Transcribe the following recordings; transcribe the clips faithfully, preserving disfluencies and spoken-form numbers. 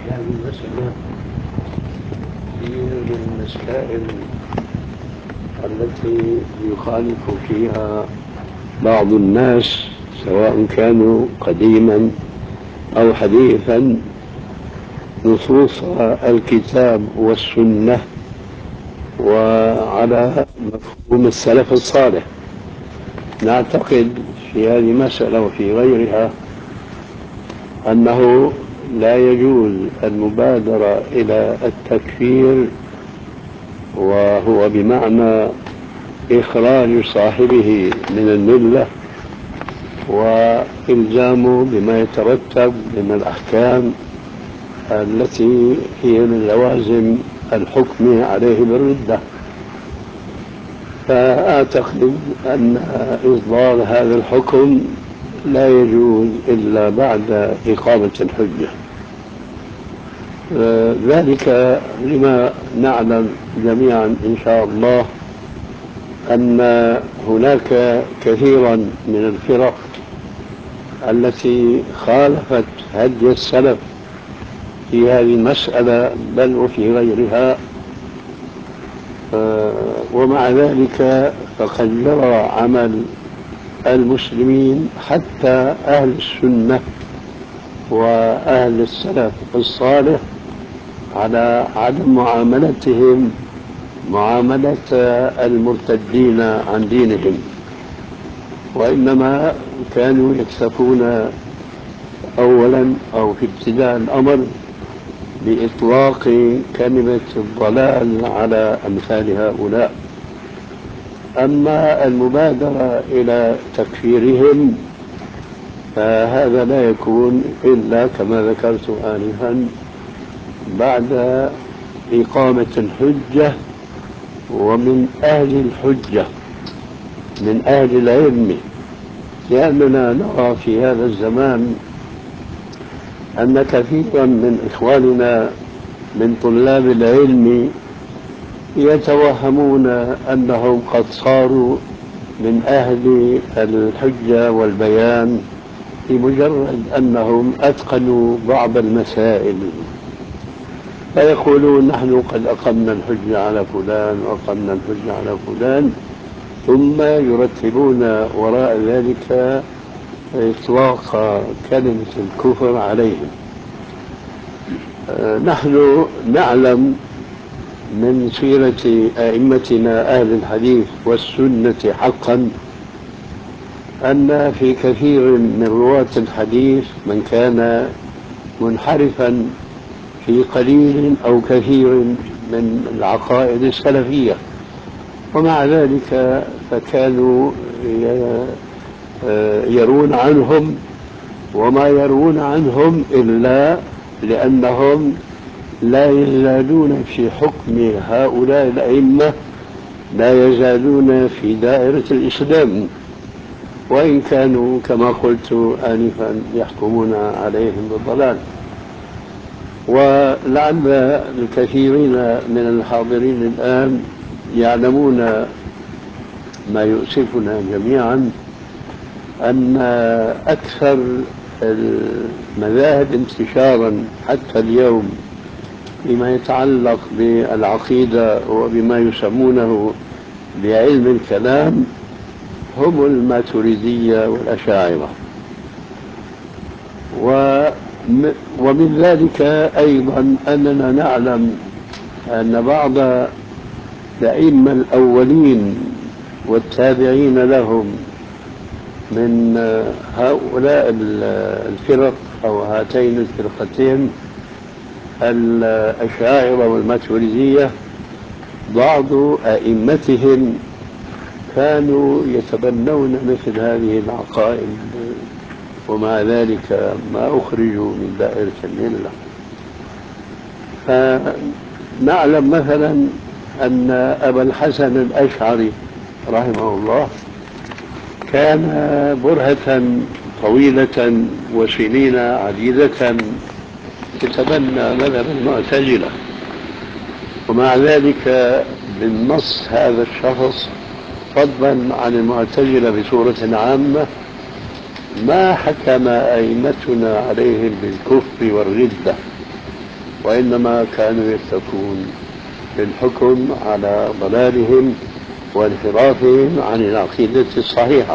هذه المسألة هي من المسائل التي يخالف فيها بعض الناس سواء كانوا قديما أو حديثا نصوص الكتاب والسنة وعلى مفهوم السلف الصالح. نعتقد في هذه المسألة وفي غيرها أنه لا يجوز المبادرة إلى التكفير، وهو بمعنى إخراج صاحبه من الملة وإلزامه بما يترتب من الأحكام التي هي من لوازم الحكم عليه بالردة. فأعتقد أن إصدار هذا الحكم لا يجوز إلا بعد إقامة الحجة، ذلك لما نعلم جميعا إن شاء الله أن هناك كثيرا من الفرق التي خالفت هدي السلف في هذه المسألة بل وفي غيرها، ومع ذلك فقد جرى عمل المسلمين حتى أهل السنة وأهل السلف الصالح على عدم معاملتهم معاملة المرتدين عن دينهم، وإنما كانوا يكتفون أولا أو في ابتداء الأمر بإطلاق كلمة الضلال على أمثال هؤلاء. أما المبادرة إلى تكفيرهم فهذا لا يكون إلا كما ذكرت آنفا بعد إقامة الحجة ومن أهل الحجة من أهل العلم، لأننا نرى في هذا الزمان أن كثيرا من إخواننا من طلاب العلم يتوهمون أنهم قد صاروا من أهل الحجة والبيان بمجرد أنهم أتقنوا بعض المسائل، فيقولون نحن قد أقمنا الحجة على فلان وأقمنا الحجة على فلان، ثم يرتبون وراء ذلك إطلاق كلمة الكفر عليهم. نحن نعلم من سيرة أئمتنا أهل الحديث والسنة حقا أن في كثير من رواة الحديث من كان منحرفا في قليل أو كثير من العقائد السلفية، ومع ذلك فكانوا يرون عنهم وما يرون عنهم إلا لأنهم لا يزالون في حكم هؤلاء الأئمة، لا يزالون في دائرة الإسلام، وإن كانوا كما قلت آنفا يحكمون عليهم بالضلال. ولعل الكثيرين من الحاضرين الآن يعلمون ما يؤسفنا جميعا أن أكثر المذاهب انتشارا حتى اليوم فيما يتعلق بالعقيدة وبما يسمونه بعلم الكلام هم الماتريدية والأشاعرة، ومن ذلك أيضا أننا نعلم أن بعض الأئمة الأولين والتابعين لهم من هؤلاء الفرق أو هاتين الفرقتين الأشاعرة والماتريدية بعض أئمتهم كانوا يتبنون مثل هذه العقائد، ومع ذلك ما أخرجوا من دائرة الملة. فنعلم مثلا أن أبا الحسن الأشعري رحمه الله كان برهة طويلة وسنين عديدة يتبنى مذهب المعتزلة، ومع ذلك بالنص هذا الشخص فضلا عن المعتزلة بصورة عامة ما حكم أئمتنا عليهم بالكفر والردة، وإنما كانوا يتقون بالحكم على ضلالهم وانحرافهم عن العقيدة الصحيحة.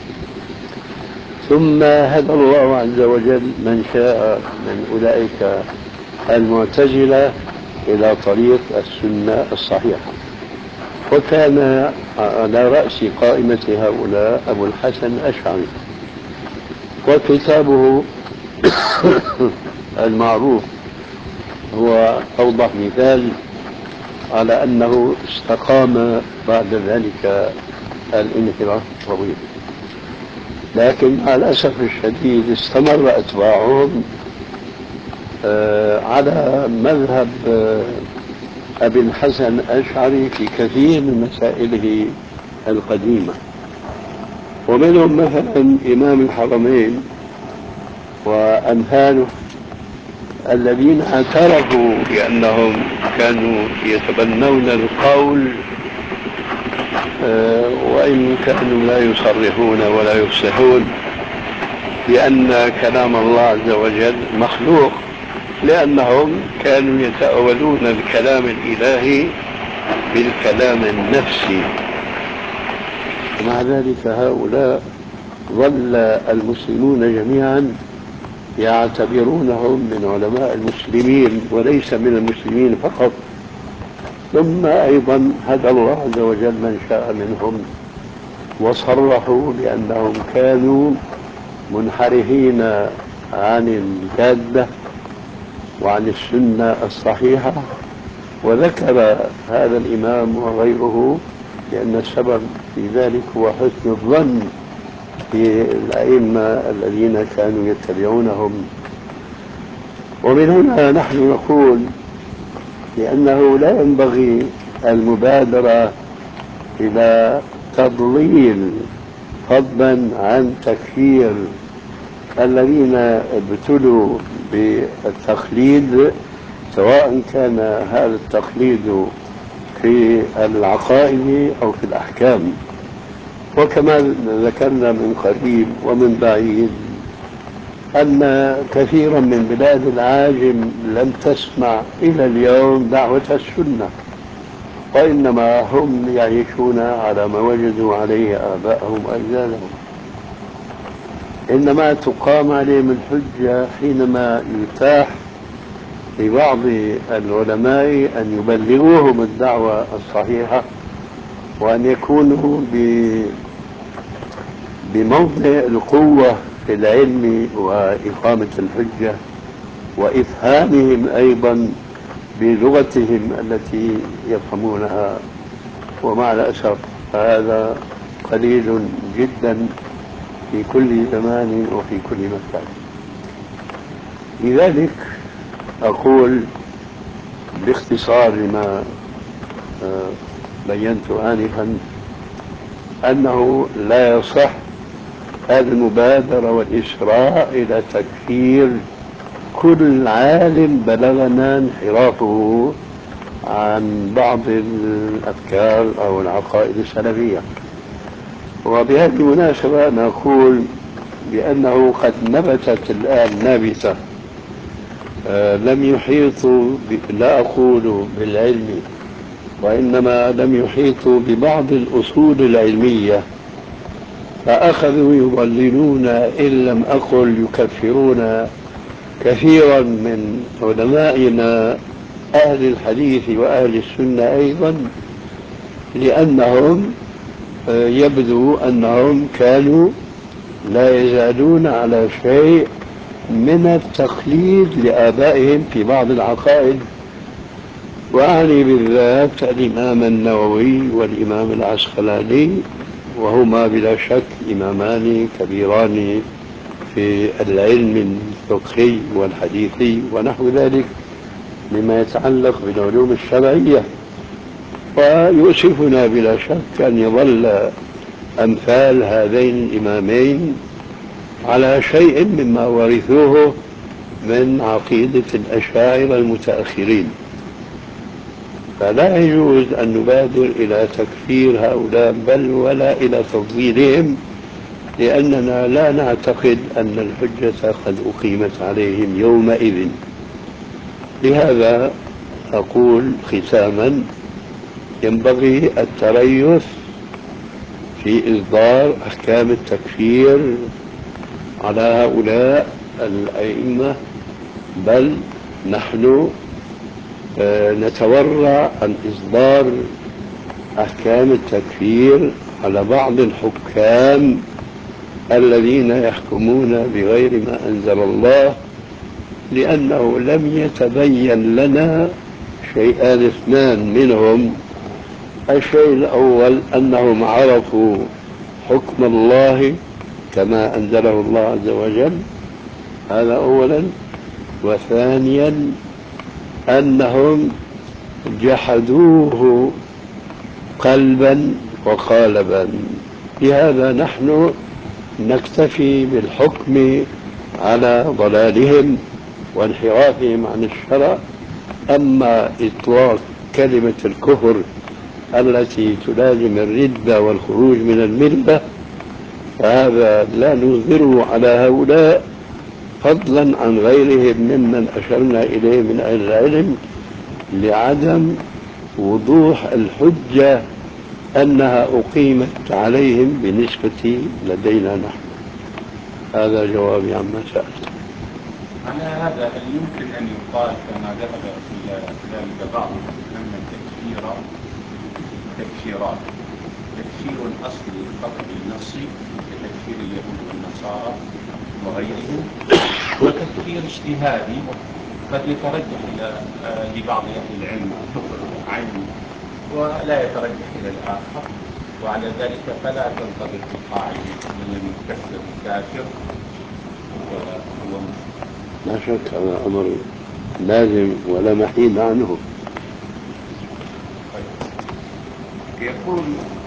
ثم هدى الله عز وجل من شاء من أولئك المعتزلة إلى طريق السنة الصحيحة، وكان على رأس قائمة هؤلاء أبو الحسن الأشعري، وكتابه المعروف هو أوضح مثال على أنه استقام بعد ذلك الانحراف الطويل. لكن مع الأسف الشديد استمر أتباعهم على مذهب أبي الحسن الأشعري في كثير من مسائله القديمة، ومنهم مثلا إمام الحرمين وأمثاله الذين اعترفوا بأنهم كانوا يتبنون القول وإن كانوا لا يصرحون ولا يفصحون بأن كلام الله عز وجل مخلوق، لأنهم كانوا يتأولون الكلام الإلهي بالكلام النفسي. ومع ذلك هؤلاء ظل المسلمون جميعا يعتبرونهم من علماء المسلمين وليس من المسلمين فقط. ثم أيضا هدى الله عز وجل من شاء منهم وصرحوا بأنهم كانوا منحرفين عن الجادة وعن السنة الصحيحة. وذكر هذا الإمام وغيره لأن السبب في ذلك هو حسن الظن في الأئمة الذين كانوا يتبعونهم. ومن هنا نحن نقول لأنه لا ينبغي المبادرة إلى تضليل فضلا عن تكفير الذين ابتلوا بالتقليد، سواء كان هذا التقليد في العقائد أو في الأحكام. وكما ذكرنا من قريب ومن بعيد أن كثيرا من بلاد العاجم لم تسمع إلى اليوم دعوة السنة، وإنما هم يعيشون على ما وجدوا عليه آباءهم وأجدادهم. إنما تقام عليهم الحجة حينما يتاح لبعض العلماء أن يبلغوهم الدعوة الصحيحة وأن يكونوا بموضع القوة في العلم وإقامة الحجة وإفهامهم أيضا بلغتهم التي يفهمونها. ومع الأسف هذا قليل جدا في كل زمان وفي كل مكان. لذلك أقول باختصار لما بينت آنفا أنه لا يصح المبادرة والإسراع إلى تكفير كل عالم بلغنا انحرافه عن بعض الأفكار أو العقائد السلفية. وبهذه المناسبة نقول بأنه قد نبتت الآن نابتة آه لم يحيطوا لا أقول بالعلم، وإنما لم يحيطوا ببعض الأصول العلمية، فأخذوا يضللون إن لم أقل يكفرون كثيرا من علمائنا أهل الحديث وأهل السنة أيضا، لأنهم يبدو أنهم كانوا لا يزالون على شيء من التقليد لآبائهم في بعض العقائد. وأعني بالذات الإمام النووي والإمام العسقلاني، وهما بلا شك إمامان كبيران في العلم الفقهي والحديثي ونحو ذلك مما يتعلق بالعلوم الشرعية. ويؤسفنا بلا شك أن يظل أمثال هذين الإمامين على شيء مما ورثوه من عقيدة الأشاعرة المتأخرين. فلا يجوز أن نبادر إلى تكفير هؤلاء بل ولا إلى تفضيلهم، لأننا لا نعتقد أن الحجة قد أقيمت عليهم يومئذ. لهذا أقول ختاما: ينبغي التريث في إصدار أحكام التكفير على هؤلاء الأئمة، بل نحن نتورع عن إصدار أحكام التكفير على بعض الحكام الذين يحكمون بغير ما أنزل الله، لأنه لم يتبين لنا شيئان اثنان منهم. الشيء الأول أنهم عرفوا حكم الله كما أنزله الله عز وجل، هذا أولا. وثانيا أنهم جحدوه قلبا وقالبا. لهذا نحن نكتفي بالحكم على ضلالهم وانحرافهم عن الشرع. أما إطلاق كلمة الكفر التي تلازم الردة والخروج من الملة فهذا لا نظهره على هؤلاء، فضلا عن غيرهم ممن أشرنا إليه من أهل العلم، لعدم وضوح الحجة أنها أقيمت عليهم بالنسبة لدينا نحن. هذا جوابي عما سألت. على هذا هل يمكن أن يقال كما ذهب إلى ذلك بعضهم أن التكفير تكفيرات: تكفير الأصل القطعي النصي كتكفير اليهود والنصارى وغيرهم، وتكفير اجتهادي قد يترجح إلى لبعض أهل العلم كفر عيني ولا يترجح إلى الآخر، وعلى ذلك فلا تنطبق القاعدة من لم يكفر الكافر هو مسلم. لا شك هذا أمر لازم ولا محيد عنه. يقول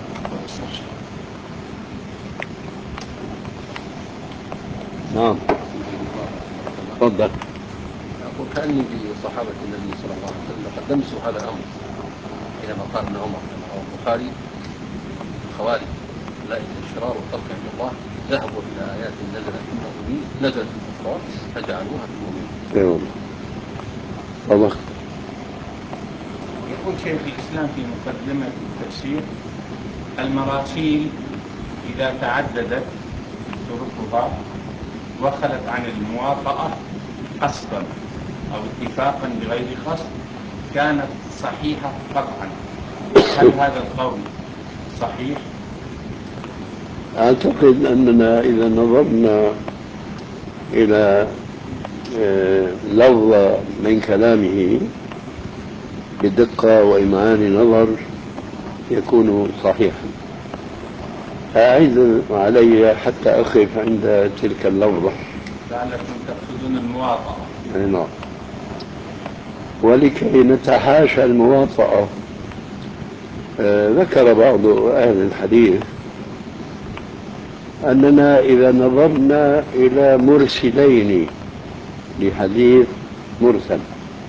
نعم تفضل. أقول كأني بصحابة النبي صلى الله عليه وسلم قد لمسوا هذا الأمر حينما قال ابن عمر كما رواه البخاري: الخوارج أولئك الشرار الخلق عند الله ذهبوا إلى آيات نزلت في المؤمنين نزلت في الكفار فجعلوها في المؤمنين. أيوة والله. يقول شيخ الإسلام في مقدمة التفسير: المراسيل إذا تعددت طرقها وخلت عن المواطأة قصدا أو اتفاقا بغير قصد كانت صحيحة قطعا. هل هذا القول صحيح؟ أعتقد أننا إذا نظرنا إلى لفظ من كلامه بدقة وإمعان نظر يكون صحيحا. أعيد علي حتى أقف عند تلك اللفظة. لعلكم تقصدون المواطأة. نعم. ولكي نتحاشى المواطأة آه ذكر بعض أهل الحديث أننا إذا نظرنا إلى مرسلين لحديث مرسل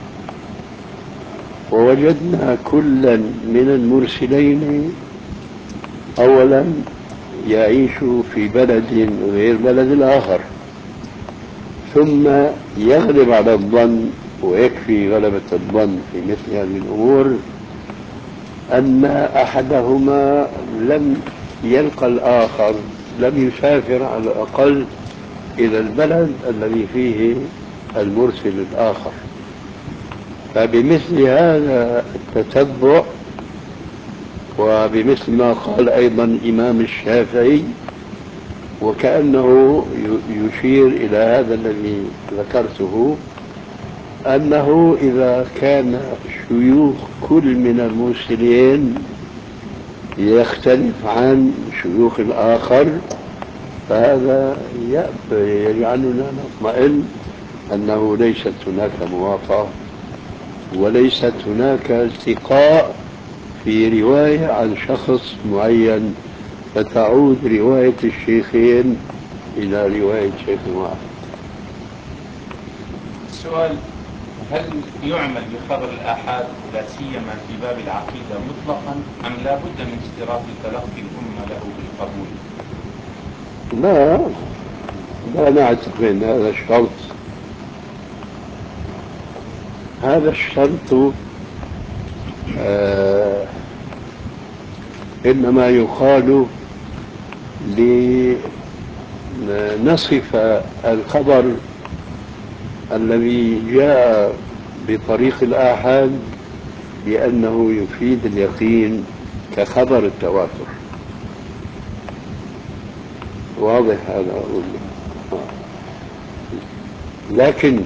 ووجدنا كلا من المرسلين أولا يعيش في بلد غير بلد الآخر، ثم يغلب على الظن ويكفي غلبة الظن في مثل هذه الأمور أن أحدهما لم يلقى الآخر، لم يسافر على الأقل إلى البلد الذي فيه المرسل الآخر. فبمثل هذا التتبع وبمثل ما قال أيضا الإمام الشافعي، وكأنه يشير إلى هذا الذي ذكرته، أنه إذا كان شيوخ كل من المرسلين يختلف عن شيوخ الآخر فهذا يجعلنا نطمئن أنه ليست هناك مواطأة وليست هناك التقاء في رواية عن شخص معين فتعود رواية الشيخين إلى رواية شيخ واحد. السؤال: هل يعمل بخبر الآحاد لا سيما في باب العقيدة مطلقا أم لا بد من اشتراط تلقي الأمة له بالقبول؟ لا لا نعتقد هذا الشرط. هذا الشرط آه إنما يقال لنصف الخبر الذي جاء بطريق الآحاد بأنه يفيد اليقين كخبر التواتر. واضح هذا أقول. لكن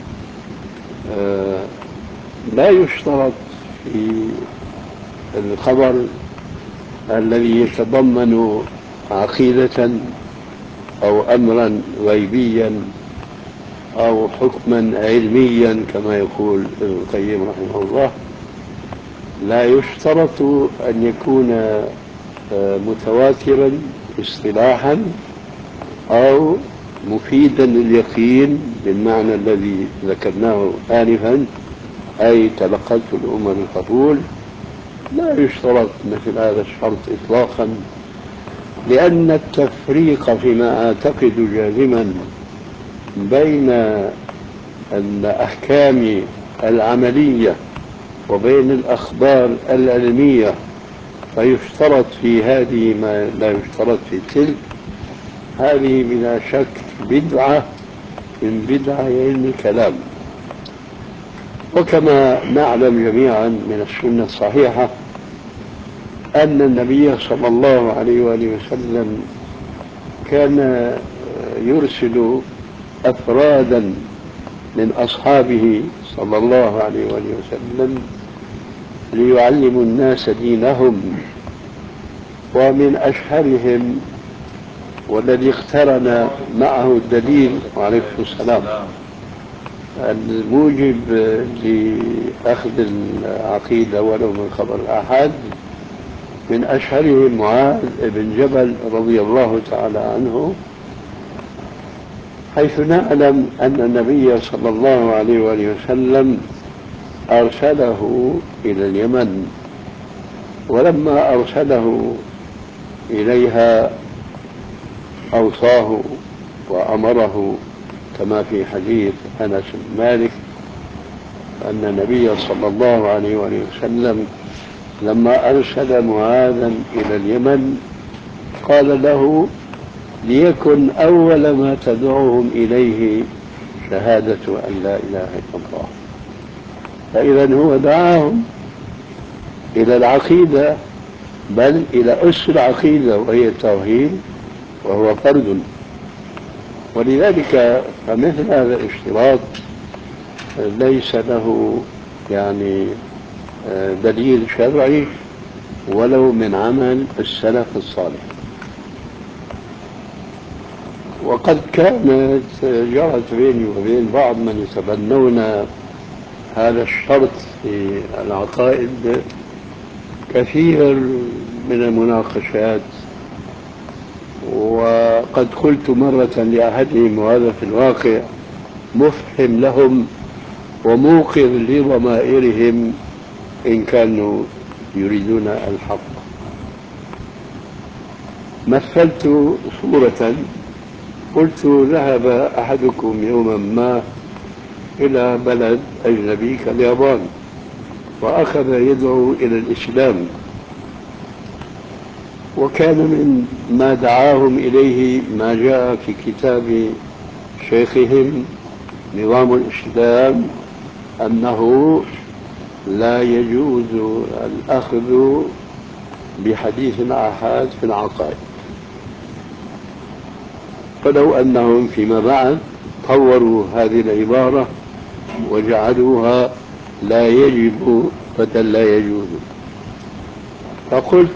آه لا يشترط في الخبر الذي يتضمن عقيدة أو أمرا غيبيا أو حكما علميا كما يقول ابن القيم رحمه الله، لا يشترط أن يكون متواترا اصطلاحا أو مفيدا لليقين بالمعنى الذي ذكرناه آنفا، أي تلقته الأمة بالقبول. لا يشترط مثل هذا الشرط إطلاقا، لأن التفريق فيما أعتقد جازما بين الأحكام العملية وبين الأخبار العلمية فيشترط في هذه ما لا يشترط في تلك، هذه بلا شك بدعة من بدع علم الكلام. وكما نعلم جميعا من السنة الصحيحة أن النبي صلى الله عليه وآله وسلم كان يرسل أفرادا من أصحابه صلى الله عليه وآله وسلم ليعلموا الناس دينهم، ومن أشهرهم والذي اقترن معه الدليل عليه السلام الموجب لأخذ العقيدة ولو من خبر الآحاد، من أشهرهم معاذ بن جبل رضي الله تعالى عنه، حيث نعلم أن النبي صلى الله عليه وآله وسلم أرسله إلى اليمن، ولما أرسله إليها أوصاه وأمره كما في حديث أنس بن مالك أن النبي صلى الله عليه وآله وسلم لما أرسل معاذا إلى اليمن قال له ليكن أول ما تدعوهم إليه شهادة أن لا إله إلا الله. فإذا هو دعاهم إلى العقيدة، بل إلى أس العقيدة وهي التوحيد، وهو فرد. ولذلك فمثل هذا الاشتراط ليس له يعني دليل شرعي ولو من عمل السلف الصالح. وقد كانت جرت بيني وبين بعض من يتبنون هذا الشرط في العقائد كثير من المناقشات، وقد قلت مرة لأحدهم وهذا في الواقع مفهم لهم وموقظ لضمائرهم إن كانوا يريدون الحق. مثلت صورة قلت ذهب أحدكم يوما ما إلى بلد أجنبي كاليابان وأخذ يدعو إلى الإسلام، وكان من ما دعاهم إليه ما جاء في كتاب شيخهم نظام الإسلام أنه لا يجوز الأخذ بحديث الآحاد في العقائد. فلو أنهم فيما بعد طوروا هذه العبارة وجعلوها لا يجب بدل لا يجوز، فقلت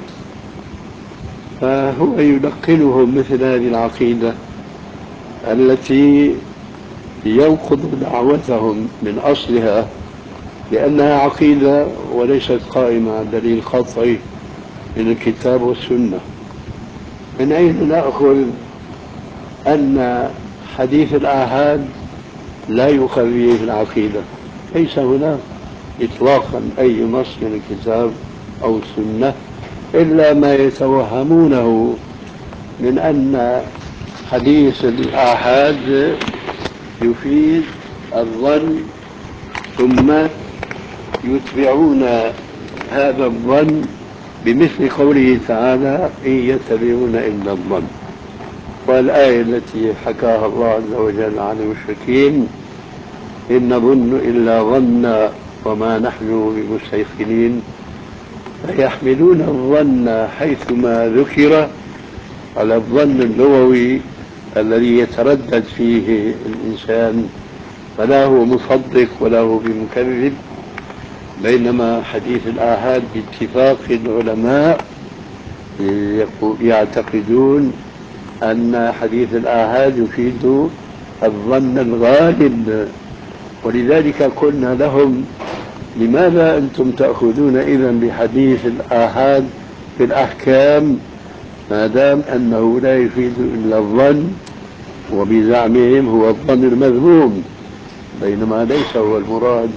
فهو يلقنهم مثل هذه العقيدة التي ينقض دعوتهم من أصلها، لأنها عقيدة وليست قائمة على دليل قطعي من الكتاب والسنة. من أين نأخذ أن حديث الآحاد لا يؤخذ به في العقيدة؟ ليس هناك إطلاقا أي نص من الكتاب أو السنة إلا ما يتوهمونه من أن حديث الآحاد يفيد الظن ثم يتبعون هذا الظن بمثل قوله تعالى إن يتبعون إلا الظن. والآية التي حكاها الله عز وجل عن المشركين إن نظن إلا ظنا وما نحن بمستيقنين، فيحملون الظن حيثما ذكر على الظن اللغوي الذي يتردد فيه الإنسان، فلا هو مصدق ولا هو بمكذب. بينما حديث الآحاد باتفاق العلماء يعتقدون أن حديث الآحاد يفيد الظن الغالب. ولذلك قلنا لهم لماذا أنتم تأخذون إذن بحديث الآحاد في الأحكام ما دام أنه لا يفيد إلا الظن، وبزعمهم هو الظن المذموم، بينما ليس هو المراد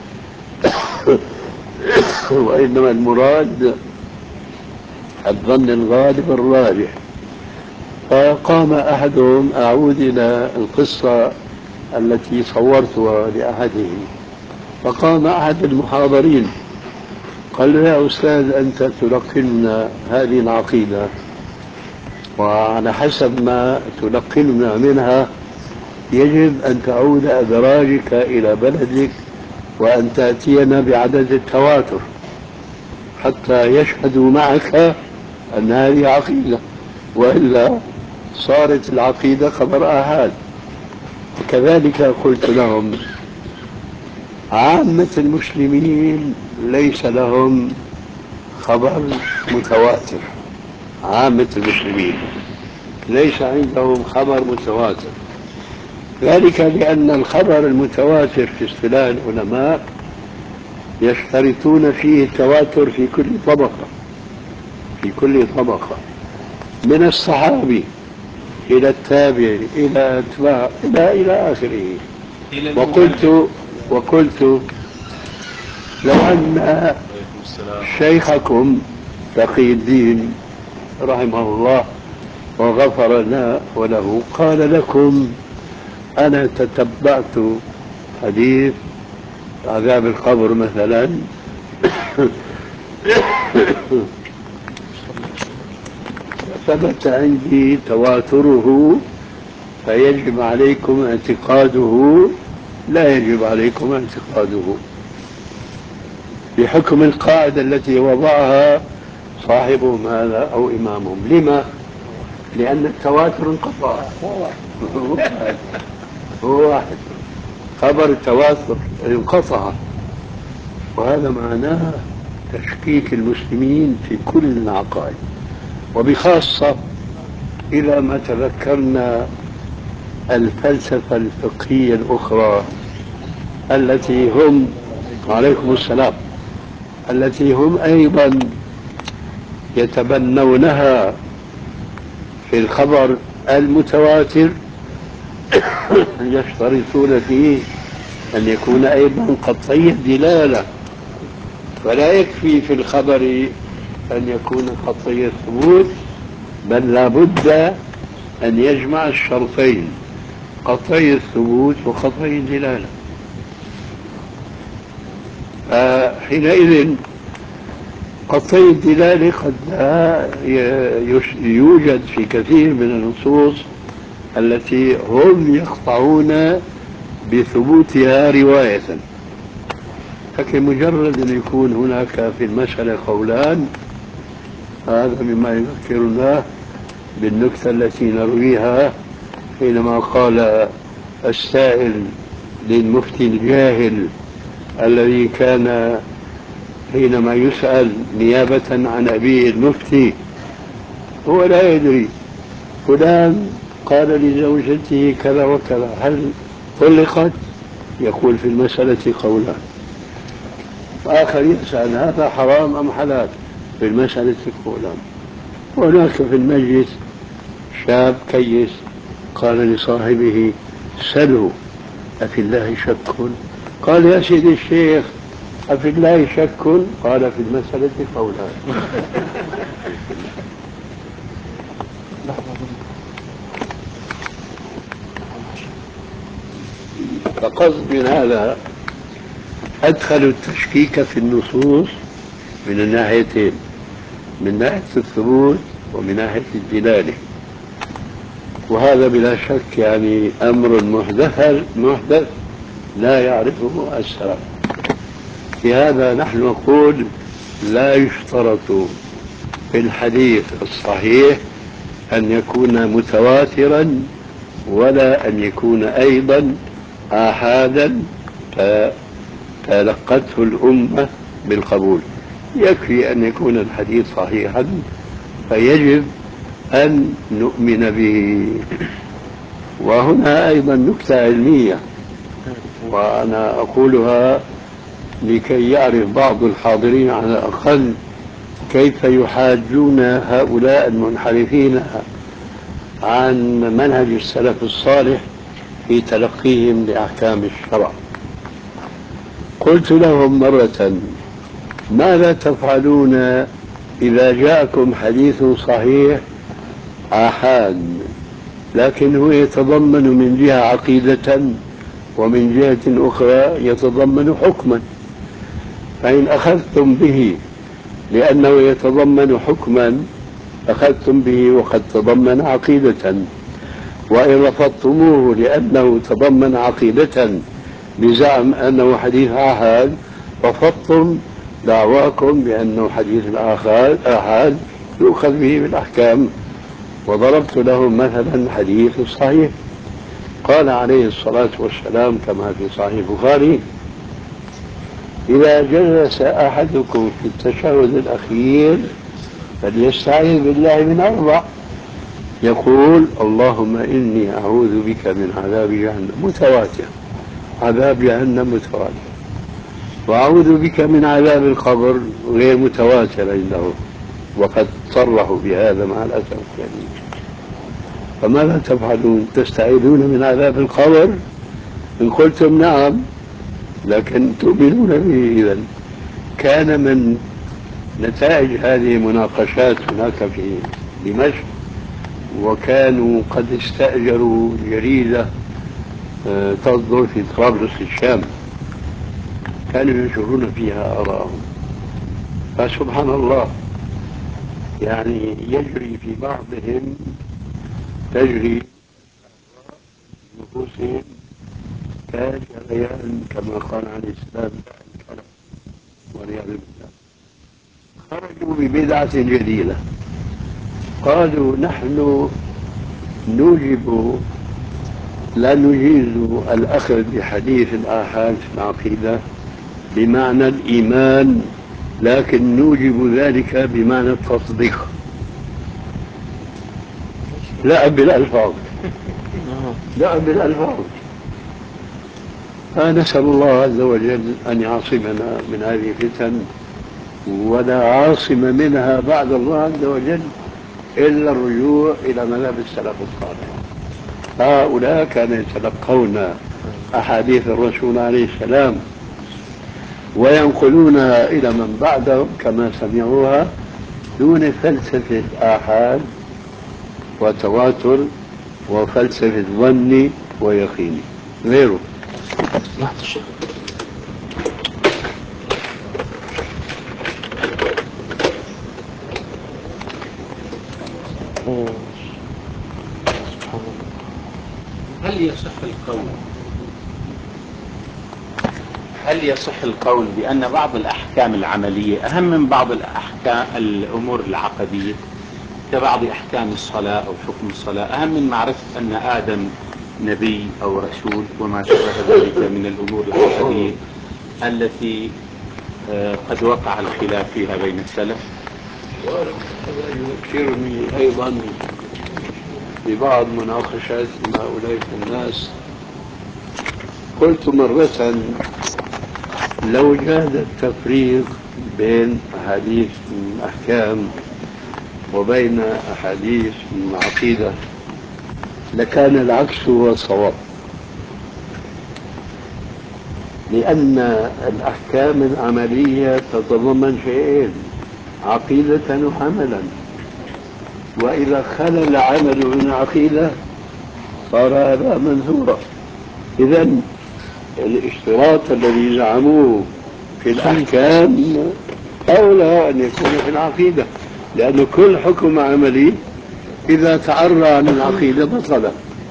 وإنما المراد الظن الغالب الراجح. فقام أحدهم، أعود إلى القصة التي صورتها لأحدهم، فقام أحد المحاضرين قال له يا أستاذ أنت تلقننا هذه العقيدة، وعلى حسب ما تلقننا منها يجب أن تعود أدراجك إلى بلدك وأن تأتينا بعدد التواتر حتى يشهدوا معك أن هذه عقيدة، وإلا صارت العقيدة خبر آحاد. وكذلك قلت لهم عامة المسلمين ليس لهم خبر متواتر، عامة المسلمين ليس عندهم خبر متواتر، ذلك لأن الخبر المتواتر في اصطلاح العلماء يشترطون فيه التواتر في كل طبقة، في كل طبقة من الصحابي إلى التابع إلى أتباع إلى إلى آخره. وقلت وقلت لو أن شيخكم تقي الدين رحمه الله وغفر لنا وله قال لكم أنا تتبعت حديث عذاب القبر مثلا ثبت عندي تواتره فيجب عليكم اعتقاده، لا يجب عليكم اعتقاده بحكم القاعدة التي وضعها صاحبهم هذا أو إمامهم. لما؟ لأن التواتر انقطع، هو واحد خبر التواتر انقطع، وهذا معناه تشكيك المسلمين في كل العقائد، وبخاصة إذا ما تذكرنا الفلسفة الفقهية الأخرى التي هم وعليكم السلام التي هم أيضا يتبنونها في الخبر المتواتر يشترطون فيه أن يكون أيضا قطعي الدلالة، فلا يكفي في الخبر أن يكون قطعي الثبوت، بل لا بد أن يجمع الشرطين قطعي الثبوت وقطعي الدلالة. فحينئذ قطعي الدلالة قد لا يوجد في كثير من النصوص التي هم يقطعون بثبوتها رواية، لكن مجرد أن يكون هناك في المسألة قولان، هذا مما يذكرنا بالنكتة التي نرويها حينما قال السائل للمفتي الجاهل الذي كان حينما يسأل نيابة عن أبيه المفتي هو لا يدري فلان قال لزوجته كذا وكذا هل طلقت؟ يقول في المسألة قولان. آخر يسأل هذا حرام أم حلال؟ في المسألة قولان. وهناك في المجلس شاب كيس قال لصاحبه سله أفي الله شك؟ قال يا سيدي الشيخ أفي الله شك؟ قال في المسألة قولان. فقصد من هذا أدخلوا التشكيك في النصوص من الناحيتين، من ناحية الثبوت ومن ناحية الدلالة، وهذا بلا شك يعني أمر محدث محدث لا يعرفه السلف. لهذا نحن نقول لا يشترط في الحديث الصحيح أن يكون متواترا ولا أن يكون أيضا آحادا تلقته الأمة بالقبول، يكفي أن يكون الحديث صحيحا فيجب أن نؤمن به. وهنا أيضا نكتة علمية وأنا أقولها لكي يعرف بعض الحاضرين على الأقل كيف يحاجون هؤلاء المنحرفين عن منهج السلف الصالح في تلقيهم لأحكام الشرع. قلت لهم مرة: ماذا تفعلون إذا جاءكم حديث صحيح آحاد لكنه يتضمن من جهة عقيدة ومن جهة أخرى يتضمن حكما، فإن أخذتم به لأنه يتضمن حكما أخذتم به وقد تضمن عقيدة، وإن رفضتموه لأنه تضمن عقيدة بزعم أنه حديث آحاد رفضتم دعواكم بأنه حديث آحاد يؤخذ به بالأحكام. وضربت لهم مثلا حديث صحيح قال عليه الصلاة والسلام كما في صحيح البخاري: إذا جلس أحدكم في التشهد الأخير فليستعيذ بالله من أربع، يقول: اللهم إني أعوذ بك من عذاب جهنم، متواتر، عذاب جهنم متواتر، وأعوذ بك من عذاب القبر غير متواتر عنده، وقد صرحوا بهذا مع الأسف الشديد. فماذا تفعلون؟ تستعيذون من عذاب القبر؟ إن قلتم نعم لكن تؤمنون به. إذن كان من نتائج هذه المناقشات هناك في دمشق، وكانوا قد استأجروا جريدة تصدر في طرابلس الشام، كانوا ينشرون فيها آراءهم. فسبحان الله، يعني يجري في بعضهم تجري نفوسهم كجريان كما قال عليه السلام الكلام والعياذ بالله. خرجوا ببدعة جديدة، قالوا: نحن نوجب لا نجيز الأخذ بحديث الآحاد في العقيدة بمعنى الإيمان، لكن نوجب ذلك بمعنى التصديق. لعب بالألفاظ، لعب بالألفاظ. فنسأل الله عز وجل أن يعصمنا من هذه الفتن، ولا عاصم منها بعد الله عز وجل إلا الرجوع إلى مذهب السلف الصالح. هؤلاء كانوا يتلقون أحاديث الرسول عليه السلام وينقلونها إلى من بعدهم كما سمعوها دون فلسفة آحاد وتواتر وفلسفة ظني ويقيني غيره. هل يصح القول هل يصح القول بأن بعض الأحكام العملية أهم من بعض الأحكام الأمور العقدية، كبعض أحكام الصلاة أو حكم الصلاة أهم من معرفة أن آدم نبي أو رسول وما شابه ذلك من الأمور العقدية التي قد وقع الخلاف فيها بين السلف؟ وهذا يذكرني أيضا ببعض مناقشات مع أولئك الناس. قلت مرة: لو جاز التفريق بين أحاديث الأحكام وبين أحاديث العقيدة لكان العكس هو الصواب، لأن الأحكام العملية تتضمن شيئين: عقيدة وعملا، وإذا خلا العمل من العقيدة صار هذا منثورا. إذن الاشتراط الذي زعموه في الأحكام أولى أن يكون في العقيدة، لأن كل حكم عملي إذا تعرى عن العقيدة بطل.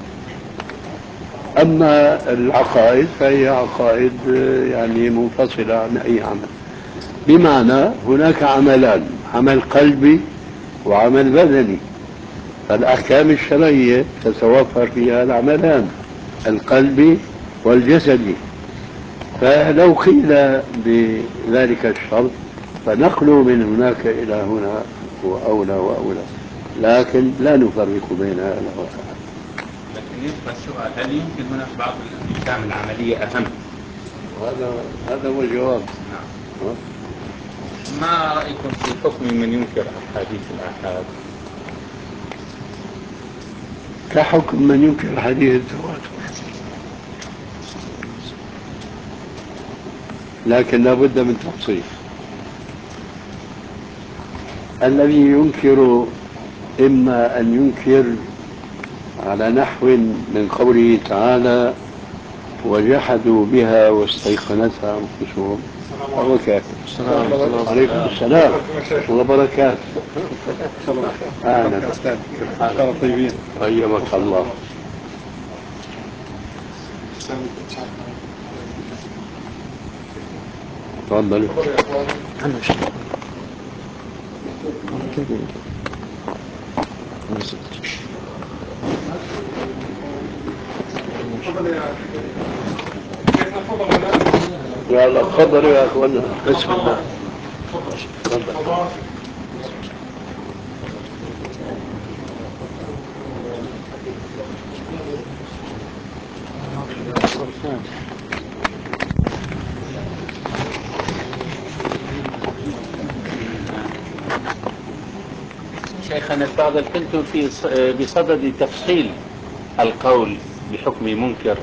أما العقائد فهي عقائد يعني منفصلة عن أي عمل، بمعنى هناك عملان: عمل قلبي وعمل بدني. فالأحكام الشرعية تتوفر فيها العملان القلبي والجسدي. فلو قيل بذلك الشرط فنخلو من هناك إلى هنا هو أولى وأولى، لكن لا نفرق بين هذا وهذا. لكن يبقى السؤال: هل يمكن هناك بعض الأحكام العملية أهم؟ هذا هذا هو الجواب. نعم. ما رأيكم في حكم من ينكر أحاديث الآحاد؟ كحكم من ينكر حديث التواتر، لكن لا بد من تفصيل. الذي ينكر إما أن ينكر على نحو من قوله تعالى: وجحدوا بها واستيقنتها أنفسهم، فهو كافر. عليكم السلام ورحمة الله وبركاته. أهلا وسهلا. طيبين. طيبك الله. تفضل. يا الله تفضلوا يا اخوانا. بسم الله. تفضل. شيخنا الفاضل، كنت في بصدد تفصيل القول بحكم منكر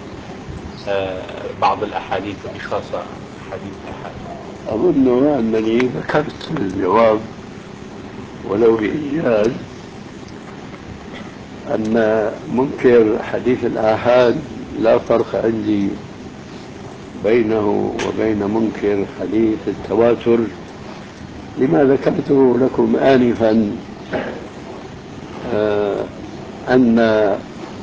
بعض الأحاديث وبخاصة حديث الآحاد. أظن أنني ذكرت الجواب ولو بإيجاز، أن منكر حديث الآحاد لا فرق عندي بينه وبين منكر حديث التواتر، لما ذكرته لكم آنفا آه أن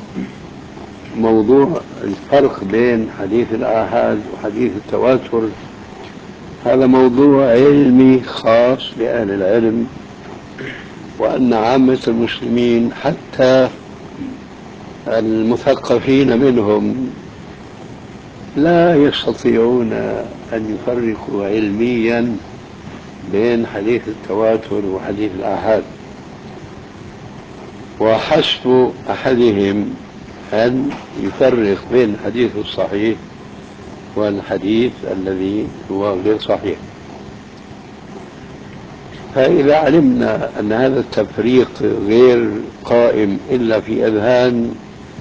موضوع الفرق بين حديث الآحاد وحديث التواتر هذا موضوع علمي خاص بأهل العلم، وأن عامة المسلمين حتى المثقفين منهم لا يستطيعون أن يفرقوا علميا بين حديث التواتر وحديث الآحاد، وحسب أحدهم أن يفرق بين الحديث الصحيح والحديث الذي هو غير صحيح. فإذا علمنا أن هذا التفريق غير قائم إلا في أذهان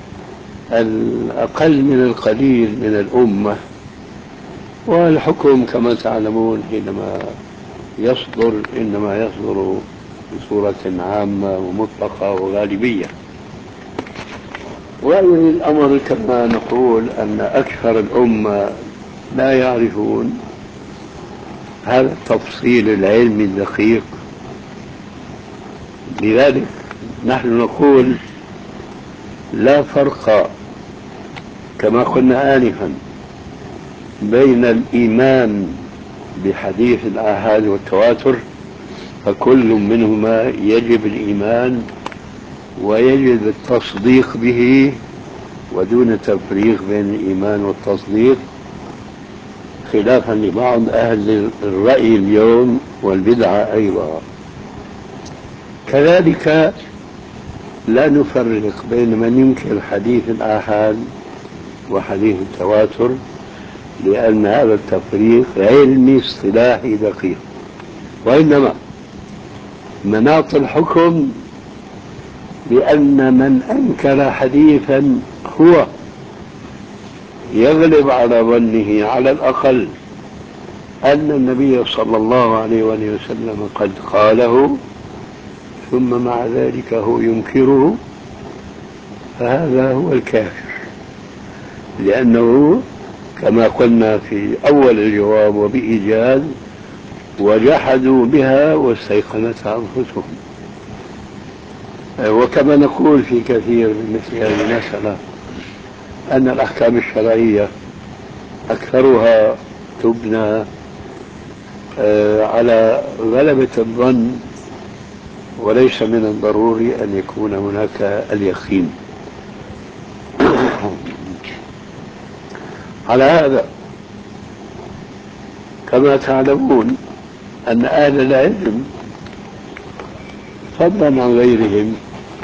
الأقل من القليل من الأمة، والحكم كما تعلمون حينما يصدر إنما يصدر بصورة عامة ومطلقة وغالبية، وإن الأمر كما نقول أن أكثر الأمة لا يعرفون هذا التفصيل العلمي الدقيق. لذلك نحن نقول لا فرق كما قلنا آنفا بين الإيمان بحديث الآحاد والتواتر، فكل منهما يجب الإيمان ويجب التصديق به، ودون تفريق بين الإيمان والتصديق، خلافا لبعض أهل الرأي اليوم والبدعة أيضا. كذلك لا نفرق بين من ينكر حديث الآحاد وحديث التواتر، لأن هذا التفريق علمي اصطلاحي دقيق، وإنما مناط الحكم بأن من أنكر حديثا هو يغلب على ظنه على الأقل أن النبي صلى الله عليه وسلم قد قاله، ثم مع ذلك هو ينكره، فهذا هو الكافر، لأنه كما قلنا في أول الجواب وبإيجاز، وجحدوا بها واستيقنتها أنفسهم. وكما نقول في كثير من مثل هذه المسألة أن الأحكام الشرعية أكثرها تبنى على غلبة الظن، وليس من الضروري أن يكون هناك اليقين. على هذا كما تعلمون أن أهل العلم فضلا عن غيرهم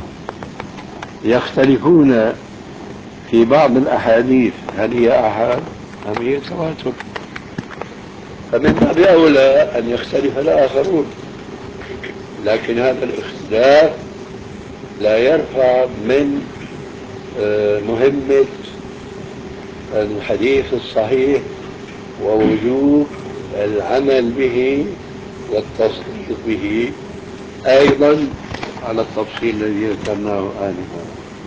يختلفون في بعض الأحاديث، هل هي آحاد أم هي تواتر؟ فمن باب أولى أن يختلف الآخرون، لكن هذا الاختلاف لا يرفع من مهمة الحديث الصحيح ووجوب العمل به والتصديق به أيضا على التفصيل الذي ذكرناه آنفا.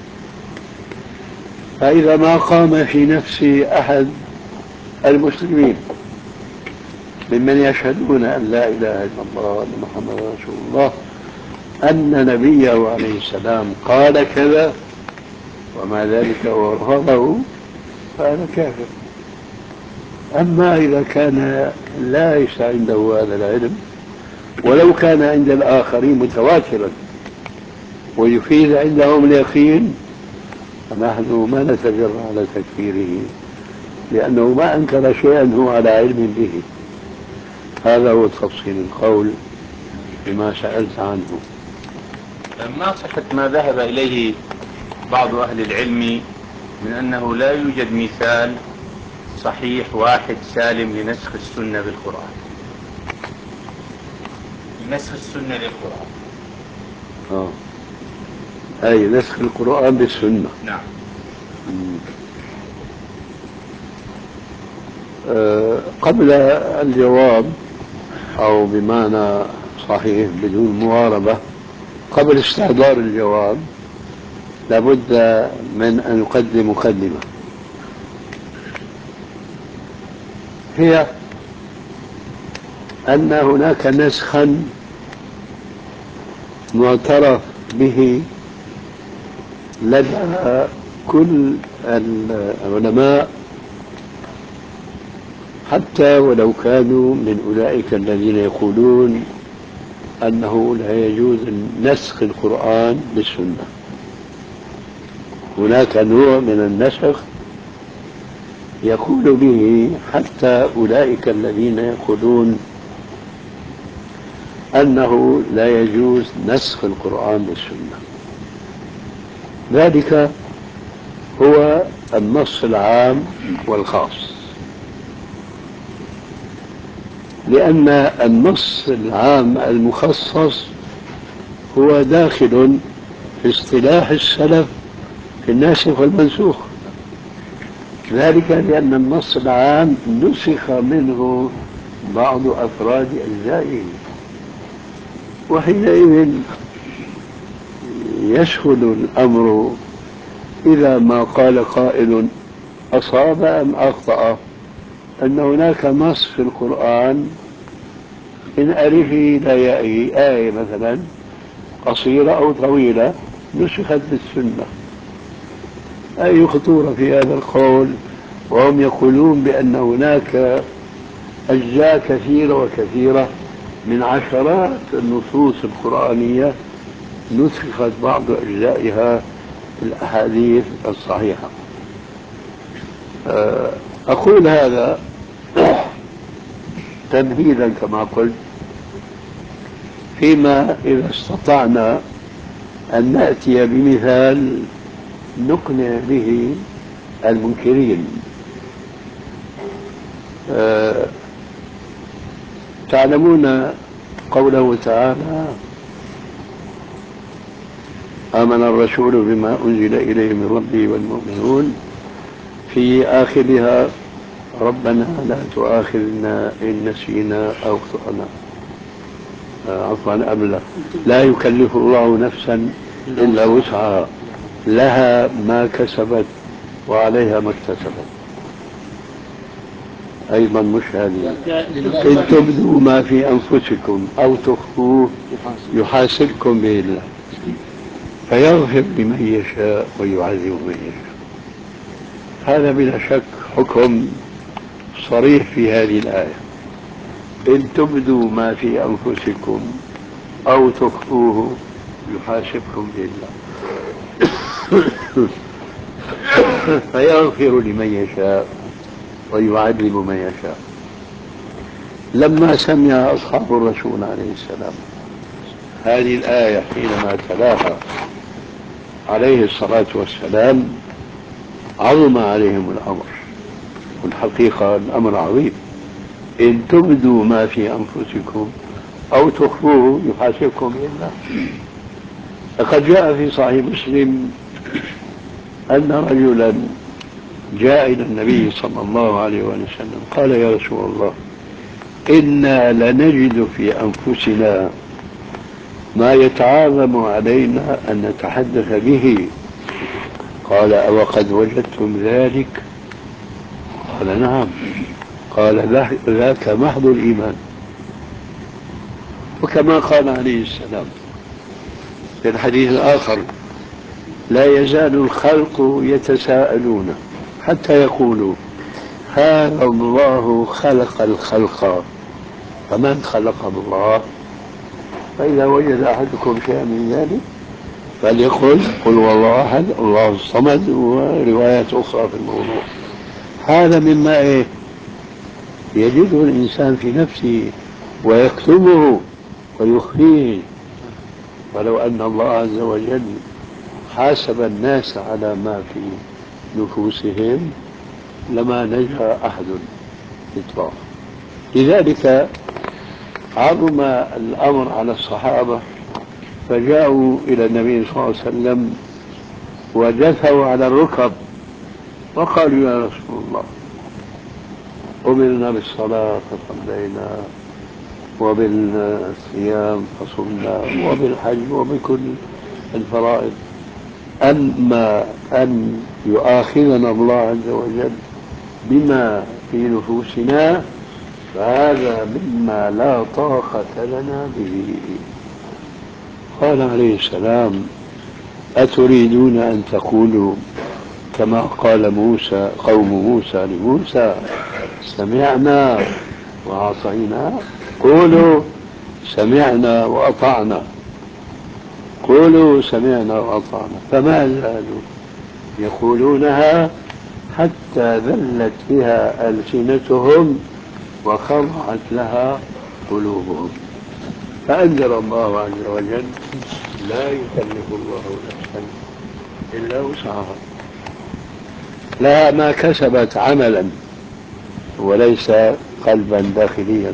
فإذا ما قام في نفس أحد المسلمين ممن يشهدون أن لا إله إلا الله وأن محمد رسول الله أن نبيه عليه السلام قال كذا ومع ذلك ورفضه، فأنا كافر. أما إذا كان ليس عنده هذا العلم، ولو كان عند الآخرين متواترا ويفيد عندهم اليقين، فنحن ما نتجرأ على تكفيره، لأنه ما أنكر شيئا هو على علم به. هذا هو تفصيل القول بما سألت عنه. ما صحة ما ذهب إليه بعض أهل العلم من أنه لا يوجد مثال صحيح واحد سالم لنسخ السنة بالقرآن، نسخ السنة للقرآن؟ آه. أي نسخ القرآن بالسنة. نعم. أه قبل الجواب، أو بمعنى صحيح بدون مواربة، قبل استحضار الجواب لابد من أن نقدم مقدمة، هي أن هناك نسخا معترف به لدى كل العلماء، حتى ولو كانوا من أولئك الذين يقولون أنه لا يجوز نسخ القرآن بالسنة. هناك نوع من النسخ يقول به حتى أولئك الذين يقولون أنه لا يجوز نسخ القرآن بالسنة. ذلك هو النص العام والخاص، لأن النص العام المخصص هو داخل في اصطلاح السلف في الناسخ والمنسوخ، ذلك لأن النص العام نسخ منه بعض أفراد أجزائه، وحينئذ يسهل الأمر إذا ما قال قائل أصاب أم أخطأ أن هناك نص في القرآن من ألفه إلى يائه، آية مثلا قصيرة أو طويلة نسخت بالسنة. أي خطورة في هذا القول؟ وهم يقولون بأن هناك أجزاء كثيرة وكثيرة من عشرات النصوص القرآنية نسخت بعض أجزائها في الأحاديث الصحيحة. أقول هذا تمهيدا كما قلت، فيما إذا استطعنا أن نأتي بمثال نقنع به المنكرين. أه تعلمون قوله تعالى آمن الرسول بما أنزل إليه من ربه والمؤمنون، في آخرها ربنا لا تؤاخذنا إن نسينا أو أخطأنا، عفوا أبلغ، لا يكلف الله نفسا إلا وسعها لها ما كسبت وعليها ما اكتسبت. أيضا مش هذه. إن تبدوا ما في أنفسكم أو تخفوه يحاسبكم به الله فيغفر لمن يشاء ويعذب من يشاء. هذا بلا شك حكم صريح في هذه الآية. إن تبدوا ما في أنفسكم أو تخفوه يحاسبكم به الله فيغفر لمن يشاء ويعذب من يشاء. لما سمع أصحاب الرسول عليه السلام هذه الآية حينما تلاها عليه الصلاة والسلام عظم عليهم الأمر، والحقيقة الأمر عظيم. إن تبدوا ما في أنفسكم أو تخفوه يحاسبكم به الله. لقد جاء في صحيح مسلم أن رجلا جاء إلى النبي صلى الله عليه وسلم قال يا رسول الله إنا لنجد في أنفسنا ما يتعاظم علينا أن نتحدث به. قال أوقد وجدتم ذلك؟ قال نعم. قال ذاك محض الإيمان. وكما قال عليه السلام في الحديث الآخر لا يزال الخلق يتساءلون حتى يقولوا هذا الله خلق الخلق فمن خلق الله؟ فإذا وجد أحدكم شيئا من ذلك فليقل قل والله أحد الله الصمد، وروايات أخرى في الموضوع. هذا مما إيه يجده الإنسان في نفسه ويكتمه ويخفيه. ولو أن الله عز وجل حاسب الناس على ما في نفوسهم لما نجا أحد إطلاقا. لذلك عظم الأمر على الصحابة فجاءوا إلى النبي صلى الله عليه وسلم وجثوا على الركب وقالوا يا رسول الله أمرنا بالصلاة فصلينا وبالصيام فصمنا وبالحج وبكل الفرائض، أما أن يؤاخذنا الله عز وجل بما في نفوسنا فهذا مما لا طاقة لنا به. قال عليه السلام أتريدون أن تقولوا كما قال موسى قوم موسى لموسى سمعنا وعصينا؟ قولوا سمعنا وأطعنا، قولوا سمعنا وأطعنا. فما زالوا يقولونها حتى ذلت بها ألسنتهم وخضعت لها قلوبهم. فأنزل الله عز وجل لا يكلف الله نفسا إلا وسعها، لها ما كسبت عملا وليس قلبا داخليا،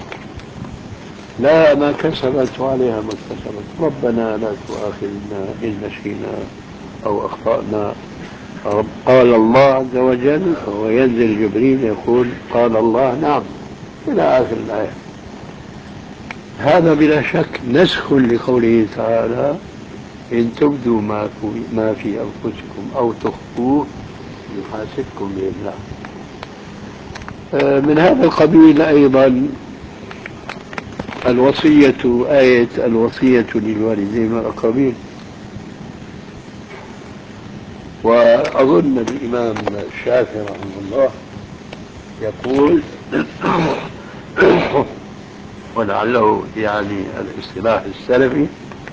لا ما كسبت وعليها ما اكتسبت. ربنا لا تؤاخذنا إن نسينا أو أخطأنا. قال الله عز وجل وينزل جبريل يقول قال الله نعم إلى آخر الآية. هذا بلا شك نسخ لقوله تعالى إن تبدوا ما في أنفسكم أو تخفوه يحاسبكم به الله. من هذا القبيل أيضا الوصية، آية الوصية للوالدين والأقربين. وأظن الإمام الشافعي رحمه الله يقول ولعله يعني الاصطلاح السلفي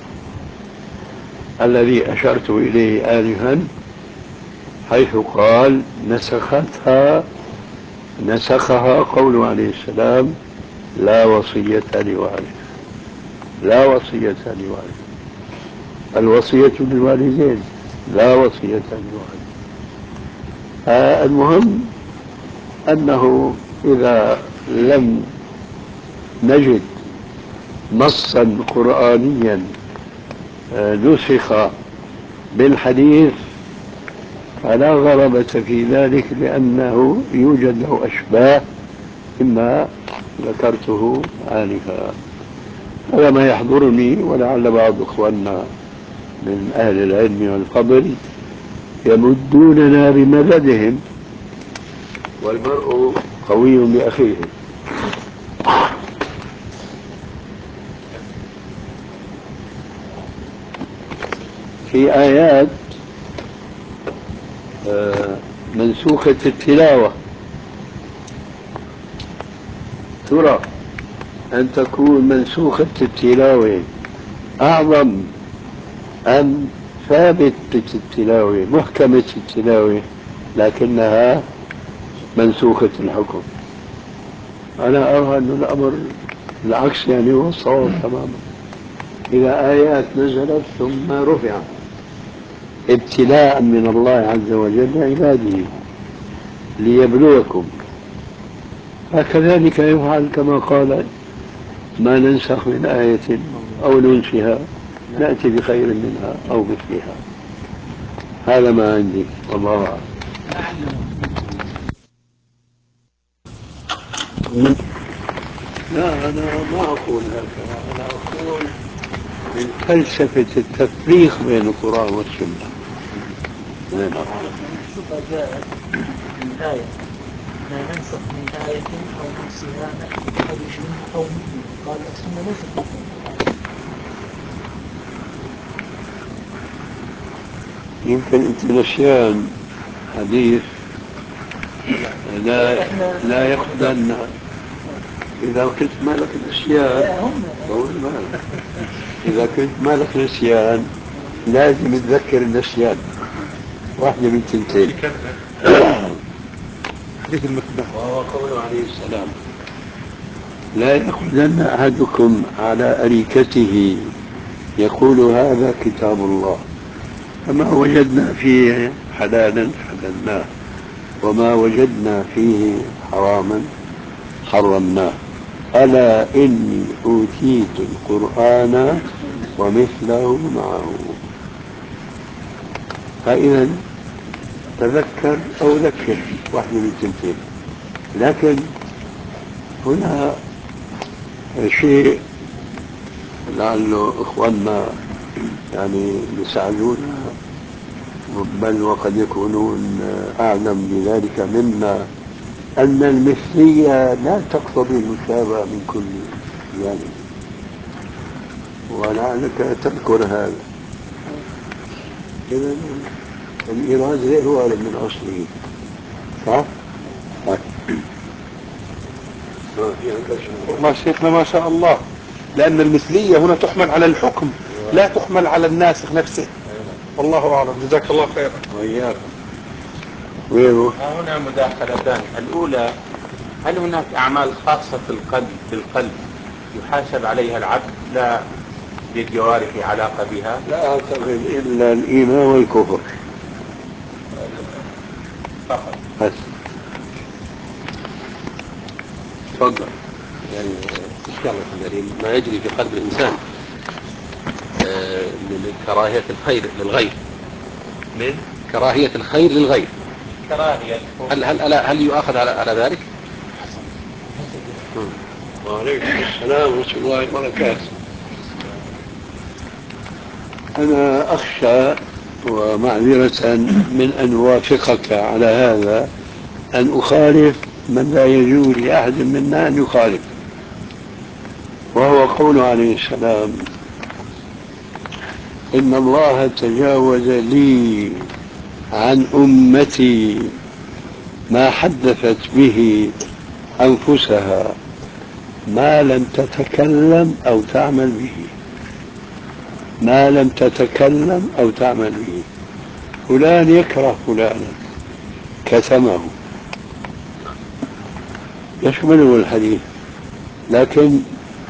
الذي أشرت إليه آنفا حيث قال نسختها نسخها قول عليه السلام لا وصية لوارث، لا وصية لوارث، الوصية للوالدين لا وصية لوارث. آه المهم أنه إذا لم نجد نصا قرآنيا نسخ بالحديث فلا غرابة في ذلك، لأنه يوجد له أشباه مما ذكرته آنفا. هذا ما يحضرني، ولعل بعض إخواننا من أهل العلم والفضل يمدوننا بمددهم، والمرء قوي بأخيه. في آيات منسوخة التلاوة ترى أن تكون منسوخة التلاوة أعظم أم ثابتة التلاوة محكمة التلاوة لكنها منسوخة الحكم؟ أنا أرى أن الأمر العكس، يعني هو الصواب تماما. إذا آيات نزلت ثم رفعت ابتلاء من الله عز وجل عباده ليبلوكم، فكذلك يفعل كما قال: ما ننسخ من آية أو ننسها نأتي بخير منها أو مثلها. هذا ما عندي، والله أعلم. لا، أنا ما أقول هكذا، أنا أقول من فلسفة التفريق بين القرآن والسنة. نعم. الشبهة جاءت من آية: ما ننسخ من آية أو ننسها نأتي بخير منها أو مثلها. قال السنة ليست مثلها. يمكن أنت نسيان حديث لا لا يأخذن. إذا كنت مالك نسيان، إذا كنت مالك نسيان لازم تذكر النسيان، واحدة من تنتين. حديث المقدار وهو قوله عليه السلام: لا يأخذن أحدكم على أريكته يقول هذا كتاب الله، فما وجدنا فيه حلالا حللناه وما وجدنا فيه حراما حرمناه، ألا إني أوتيت القرآن ومثله معه. فإذا تذكر أو ذكر، واحد من الثنتين. لكن هنا شيء لعله إخواننا يعني يساعدونا، بل وقد يكونون أعلم بذلك منا، أن المثلية لا تقتضي المشابهة من كل جانب، ولعلك تذكر هذا. إذا الإيراد غير وارد من أصله، صح؟ ما شيخنا ما شاء الله، لأن المثلية هنا تحمل على الحكم لا تحمل على الناسخ نفسه. والله أعلم، جزاك الله خيرا. وإياكم. غيره هنا مداخلتان. الأولى: هل هناك أعمال خاصة في القلب بالقلب يحاسب عليها العبد لا للجوارح علاقة بها؟ لا أعتقد إلا الإيمان والكفر فقط. بس. تفضل. يعني إن شاء الله الكريم ما يجري في قلب الإنسان من كراهية الخير للغير، من كراهية الخير للغير، كراهية. هل هل هل يؤاخذ على على ذلك؟ وعليكم السلام ورحمة الله وبركاته. أنا أخشى ومعذرة من أن أوافقك على هذا أن أخالف من لا يجوز لأحد منا أن يخالف، وهو قول عليه السلام: إن الله تجاوز لي عن أمتي ما حدثت به أنفسها ما لم تتكلم أو تعمل به، ما لم تتكلم أو تعمل به. فلان يكره فلانا كتمه، يشمله الحديث، لكن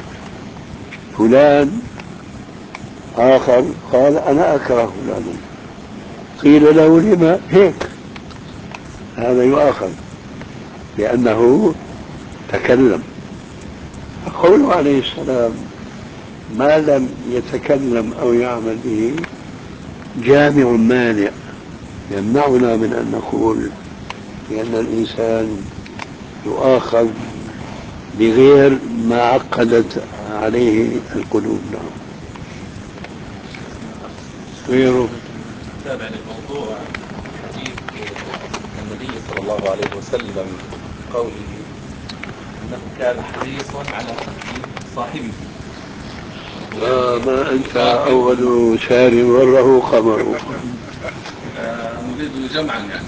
فلان آخر قال أنا أكره فلانا، قيل له لما هيك، هذا يؤاخذ لأنه تكلم. قوله عليه السلام: ما لم يتكلم أو يعمل به جامع مانع يمنعنا من أن نقول بأن الإنسان يؤاخذ بغير ما عقدت عليه القلوب. نعم. غيره تابع للموضوع حديث النبي صلى الله عليه وسلم قوله: أنه كان حريصا على قتل صاحبه. آه ما أنت أول شهر وره قمر. آه، نريد جمعا يعني.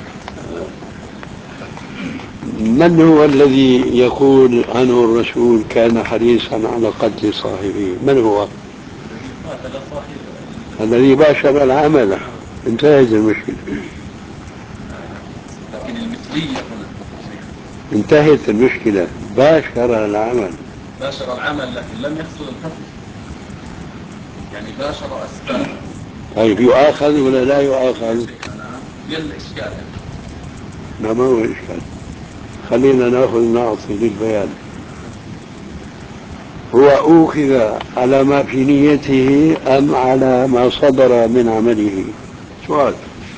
من هو الذي يقول عنه الرسول كان حريصا على قتل صاحبه؟ من هو؟ قاتل صاحبه الذي باشر العمل. انتهت المشكلة. لكن المثلية هنا انتهت المشكلة. باشر العمل. باشر العمل لكن لم يحصل القتل، يعني باشر أسباب. طيب يؤاخذ ولا لا يؤاخذ؟ هي الإشكال. لا ما هو إشكال. خلينا ناخذ نعطي للبيان. هو أوخذ على ما في نيته أم على ما صدر من عمله؟ سؤال.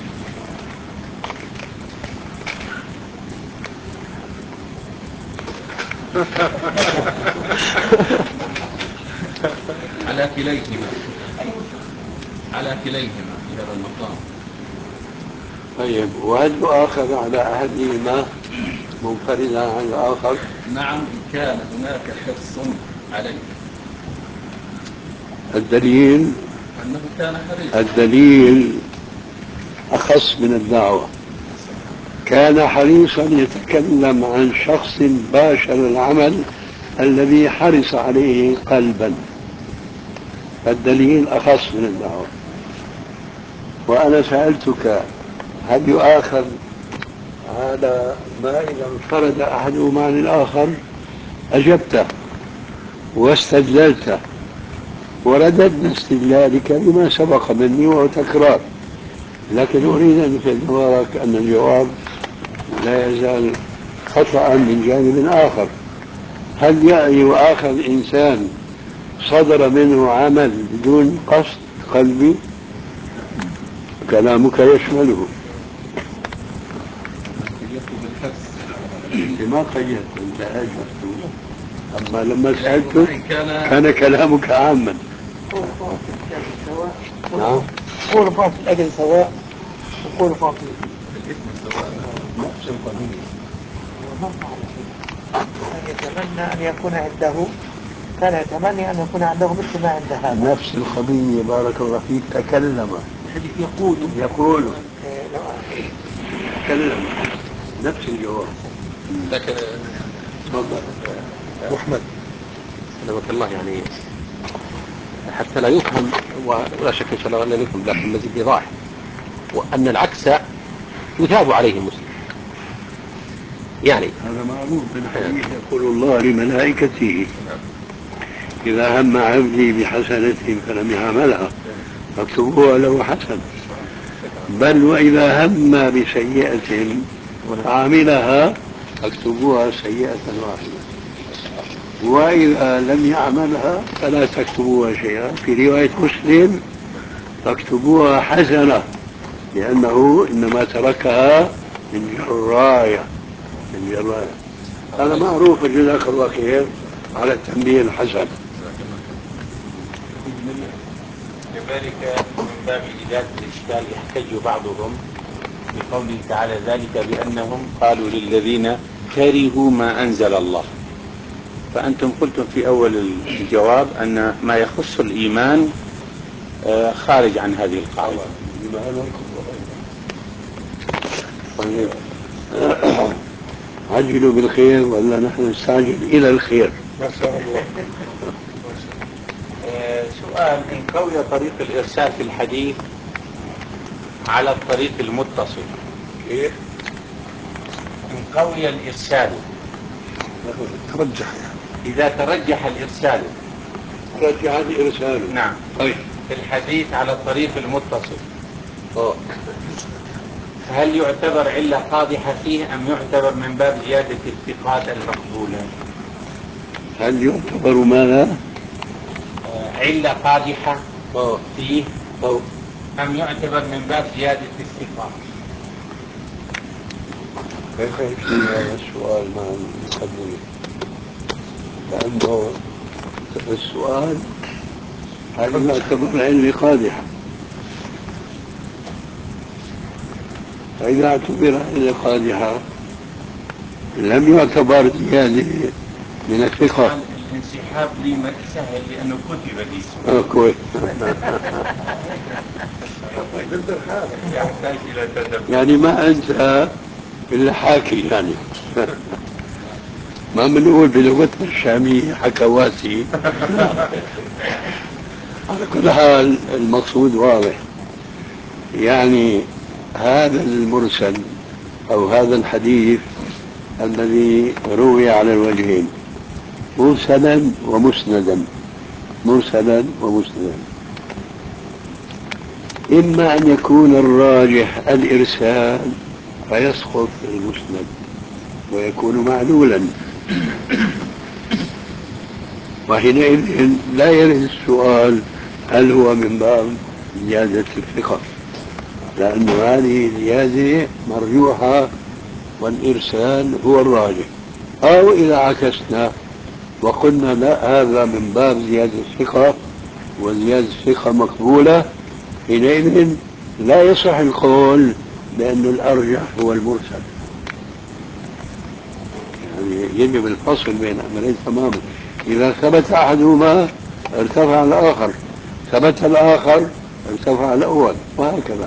على كليهما، على كليهما في هذا المقام. طيب وهل يؤاخذ على أحدهما منفردا عن الآخر؟ نعم إن كان هناك حرص عليه. الدليل أنه كان حريصا. الدليل أخص من الدعوة. كان حريصا يتكلم عن شخص باشر العمل الذي حرص عليه قلبا. الدليل أخص من الدعوة. وأنا سألتك هل يؤاخذ على ما إذا انفرد أحدهما عن الآخر؟ أجبت واستدللت ورددنا استدلالك بما سبق مني وهو تكرار، لكن أريد أن أخبرك أن الجواب لا يزال خطأ من جانب آخر. هل يؤاخذ إنسان صدر منه عمل بدون قصد قلبي؟ كلامك يشمله. لما قيدت أنت أجبت، أما لما سألتك كان كلامك عاما. نعم قول باطل الأجل سواء وقول باطل نفس القضية. أن يتمنى أن يكون عنده، كان يتمنى أن يكون عنده مثل ما عند هذا. نفس القضية. بارك الله فيك. تكلم يقول يقول إيه، لو- تكلم نفس الجواب. لكن تفضل. أبو أحمد سلامك الله، يعني حتى لا يفهم ولا شك إن شاء الله أن يفهم، لكن مزيد إيضاح وأن العكس يثاب عليه المسلم. يعني هذا معروف بالحديث. يقول الله لملائكته إذا هم عبدي بحسنة فلم يعملها فاكتبوها له حسنة، بل وإذا هم بسيئة فعملها فاكتبوها سيئة واحدة، وإذا لم يعملها فلا تكتبوها شيئا. في رواية مسلم فاكتبوها حسنة، لأنه إنما تركها من جراية من جراية. هذا معروف. جزاك الله خير على التنبيه الحسن. كذلك من باب إزالة الإشكال يحتج بعضهم بقوله تعالى ذلك بأنهم قالوا للذين كرهوا ما أنزل الله. فأنتم قلتم في أول الجواب أن ما يخص الإيمان خارج عن هذه القاعدة. طيب عجلوا بالخير ولا نحن نستعجل إلى الخير؟ ما شاء الله. سؤال: إن قوي طريق الإرسال في الحديث على الطريق المتصل، كيف؟ إن قوي الإرسال ترجح إذا ترجح الإرسال ترجح الإرسال. نعم طيب في الحديث على الطريق المتصل، آه. هل يعتبر علة قادحة فيه أم يعتبر من باب زيادة الثقات المقبولة؟ هل يعتبر ماذا؟ علة قادحة آه. فيه أو أم يعتبر من باب زيادة الثقات؟ كيف يكون هذا السؤال مع المقدمة؟ لأنه السؤال هل يعتبر علمي قادحة؟ فإذا اعتبر علمي قادحة لم يعتبر زيادة من الثقة. الانسحاب لي سهل لأنه كتب لي. آه كويس. يحتاج إلى تدبر. يعني ما أنت إلا حاكي يعني. ما بنقول بلغتنا الشامية حكواتي. على كل حال المقصود واضح. يعني هذا المرسل أو هذا الحديث الذي روي على الوجهين مرسلا ومسندا، مرسلا ومسندا، إما أن يكون الراجح الإرسال فيسقط المسند ويكون معلولا، وحينئذ لا يرد السؤال هل هو من باب زيادة الثقة، لأن هذه زيادة مرجوحة والإرسال هو الراجح. أو إذا عكسنا وقلنا لا، هذا من باب زيادة الثقة وزيادة الثقة مقبولة، حينئذ لا يصح القول بأن الأرجح هو المرسل. يعني يجب الفصل بين أمرين تماما. إذا ثبت أحدهما ارتفع الآخر، ثبت الآخر ارتفع الأول، وهكذا.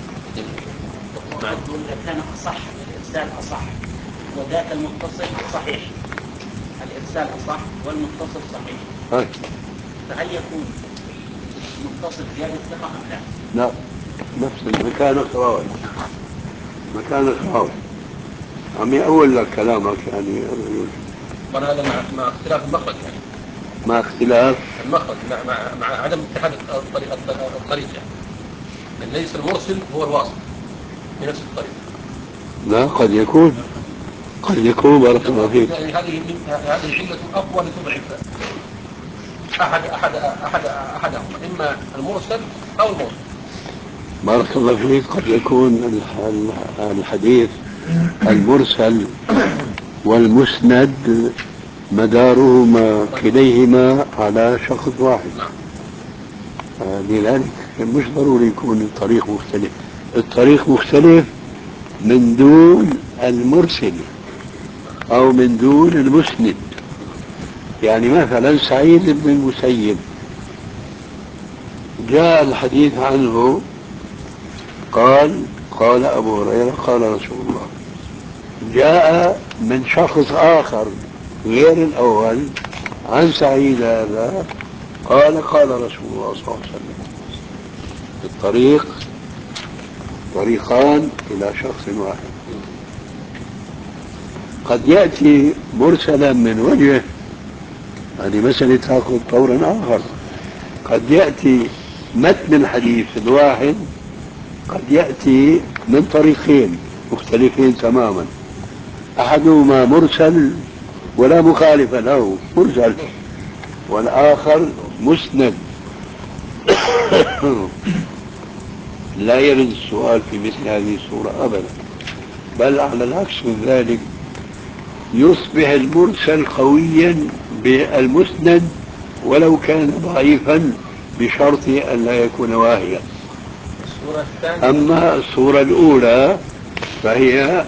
يقول كان أصح، الإرسال أصح وذاك المتصل صحيح، الإرسال أصح والمتصل صحيح. هاي. فهل يكون المتصل زيادة ثقة أم لا؟ لا، نفس المكان راوي، مكان راوي. عم يقول لك كلامك يعني. وانا هذا مع, مع اختلاف المخرج يعني. مع اختلاف المخرج مع, مع, مع عدم اتحاد الطريق الطريق يعني. من ليس المرسل هو الواصل في نفس الطريق. لا، قد يكون قد يكون بارك الله فيك. يعني هذه هذه علة أقوى لتضعف أحد أحد أحد أحدهما، إما المرسل أو الموصل. بارك الله فيك. قد يكون الحديث المرسل والمسند مدارهما كليهما على شخص واحد، لذلك مش ضروري يكون الطريق مختلف. الطريق مختلف من دون المرسل أو من دون المسند. يعني مثلا سعيد بن المسيب جاء الحديث عنه قال قال أبو هريرة قال رسول الله، جاء من شخص آخر غير الأول عن سعيد هذا قال قال رسول الله صلى الله عليه وسلم. الطريق طريقان إلى شخص واحد. قد يأتي مرسلا من وجه، هذه مسألة تأخذ طورا آخر. قد يأتي متن الحديث الواحد قد يأتي من طريقين مختلفين تماما، أحدهما مرسل ولا مخالف له، مرسل، والآخر مسند. لا يرد السؤال في مثل هذه الصورة أبدا، بل على العكس من ذلك يصبح المرسل قويا بالمسند ولو كان ضعيفا بشرط أن لا يكون واهيا. أما الصورة الأولى فهي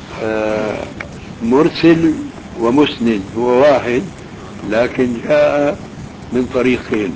مرسل ومسند هو واحد، لكن جاء من طريقين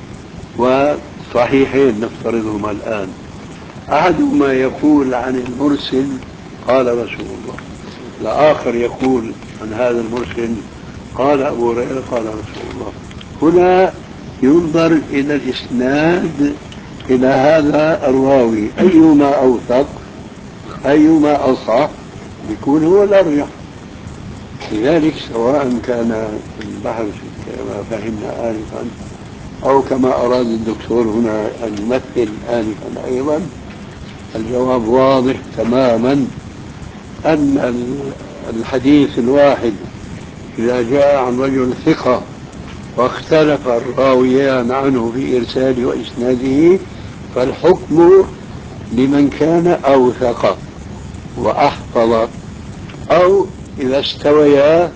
وصحيحين نفترضهما الآن. أحدهما يقول عن المرسل قال رسول الله، الآخر يقول عن هذا المرسل قال أبو هريرة قال رسول الله. هنا ينظر إلى الإسناد، إلى هذا الراوي أيما أوثق أيما أصح يكون هو الأرجح. لذلك سواء كان البحث كما فهمنا آنفا أو كما أراد الدكتور هنا أن يمثل آنفا أيضا، الجواب واضح تماما أن الحديث الواحد إذا جاء عن رجل ثقة واختلف الراويان عنه في إرساله وإسناده فالحكم لمن كان أوثق وأحفظ، أو إذا استويا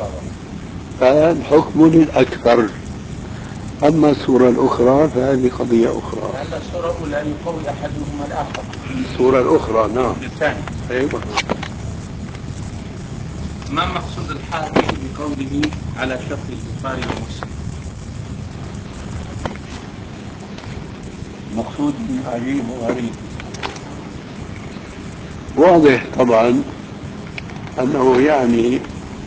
فالحكم للأكثر. أما الصورة الأخرى فهذه قضية أخرى. لأن الصورة الأولى أن يقوي أحدهما الآخر. الصورة الأخرى نعم. الثاني أيوة. ما مقصود الحاكم بقوله على شرط البخاري ومسلم؟ مقصود عجيب وغريب. واضح طبعا أنه يعني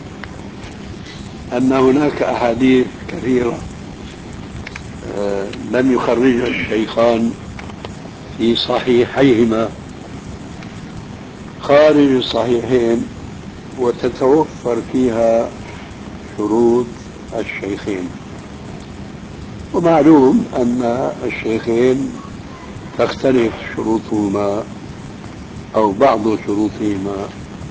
أن هناك أحاديث كثيرة آه لم يخرجها الشيخان في صحيحيهما خارج الصحيحين وتتوفر فيها شروط الشيخين، ومعلوم أن الشيخين تختلف شروطهما أو بعض شروطهما،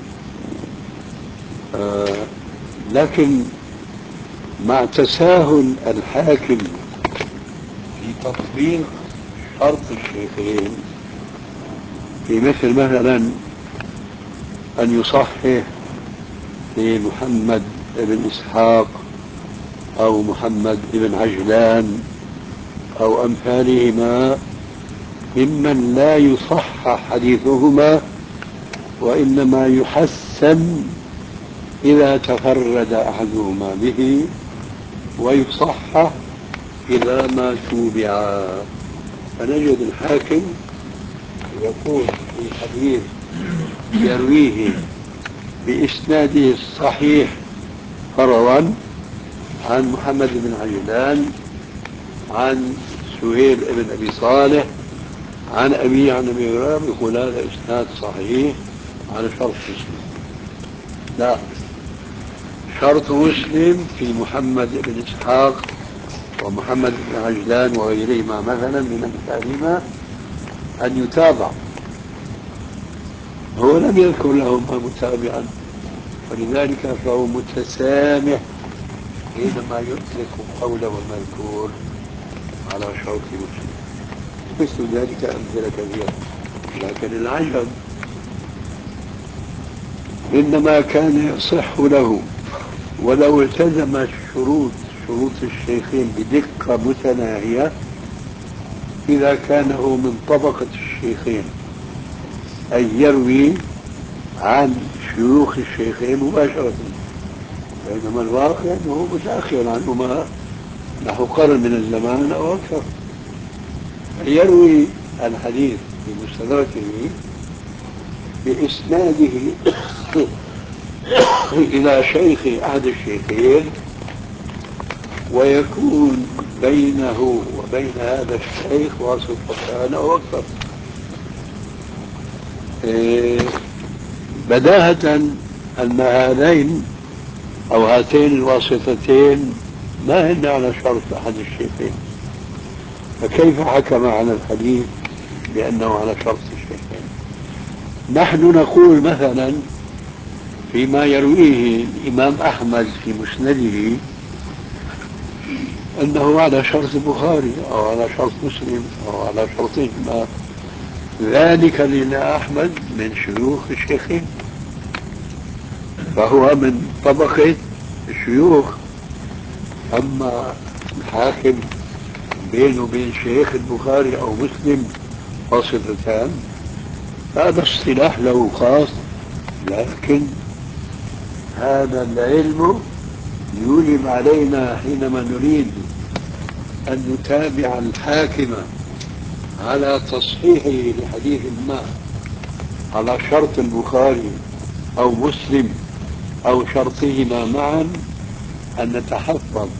آه لكن مع تساهل الحاكم في تطبيق شرط الشيخين في مثل مثلا أن يصحح في محمد بن إسحاق أو محمد بن عجلان أو أمثالهما ممن لا يصحح حديثهما وإنما يحسن إذا تفرد أحدهما به ويصحح إذا ما توبعا. فنجد الحاكم يقول في حديث يرويه بإسناده الصحيح فروا عن محمد بن عجلان عن سهيل بن أبي صالح عن أبي عن أبي هريرة، يقول هذا إسناد صحيح على شرط مسلم. لا، شرط مسلم في محمد بن إسحاق ومحمد بن عجلان وغيرهما مثلا من أمثالهما أن يتابع، هو لم يذكر لهما متابعا، ولذلك فهو متسامح حينما يطلق قوله المذكور على شرط مسلم. مثل ذلك أمثلة كثيرة، لكن العجب إنما كان يصح له ولو التزم الشروط شروط الشيخين بدقة متناهية إذا كان هو من طبقة الشيخين، أي يروي عن شيوخ الشيخين مباشرة، بينما الواقع أنه متأخر عنهما نحو قرن من الزمان أو أكثر، يروي الحديث بمستدركه بإسناده إلى شيخ أحد الشيخين، ويكون بينه وبين هذا الشيخ واسطتان أو أكثر. إيه بداهة أن هذين أو هاتين الواسطتين ما هن على شرط أحد الشيخين، فكيف حكم على الحديث بأنه على شرط الشيخين؟ نحن نقول مثلا فيما يرويه الإمام أحمد في مسنده أنه على شرط البخاري أو على شرط مسلم أو على شرطهما، ذلك لأن أحمد من شيوخ الشيخين فهو من طبقة الشيوخ. أما الحاكم بينه وبين شيخ البخاري أو مسلم واسطتان، هذا اصطلاح له خاص، لكن هذا العلم يوجب علينا حينما نريد أن نتابع الحاكم على تصحيحه لحديث ما على شرط البخاري أو مسلم أو شرطهما معا أن نتحفظ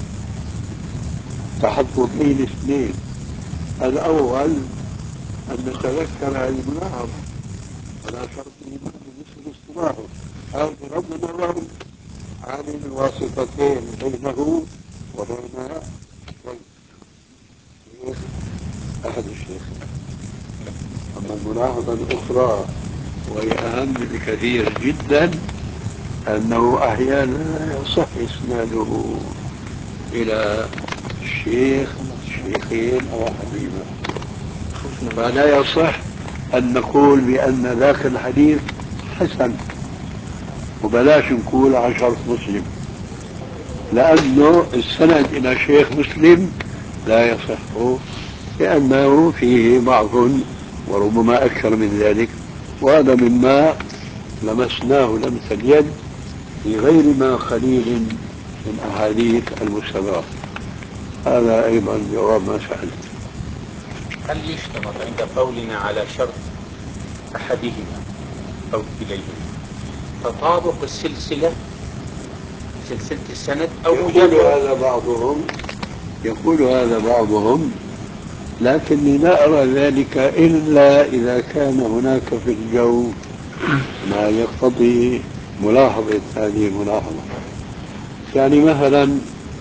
تحفظين اثنين. الأول أن نتذكر هذه الملاحظة على شرطهما بمثل اصطلاحه أو بغض النظر عن الواسطتين بينه وبين أحد الشيخين. أما الملاحظة الأخرى وهي أهم بكثير جدا أنه أحيانا لا يصح إسناده إلى الشيخ الشيخين أو أحدهما، فلا يصح أن نقول بأن ذاك الحديث حسن وبلاش نقول عن شرط مسلم، لأنه السند إلى شيخ مسلم لا يصح لأنه فيه ضعف وربما أكثر من ذلك، وهذا مما لمسناه لمس اليد بغير ما قليل من أحاديث المستدرك. هذا أيضا جواب ما سألت. هل يشترط عند قولنا على شرط أحدهما أو كليهما تطابق السلسلة سلسلة السند أو يقول مجرد؟ هذا بعضهم يقول هذا بعضهم لكني لا أرى ذلك إلا إذا كان هناك في الجو ما يقتضي ملاحظة هذه الملاحظة. يعني مثلا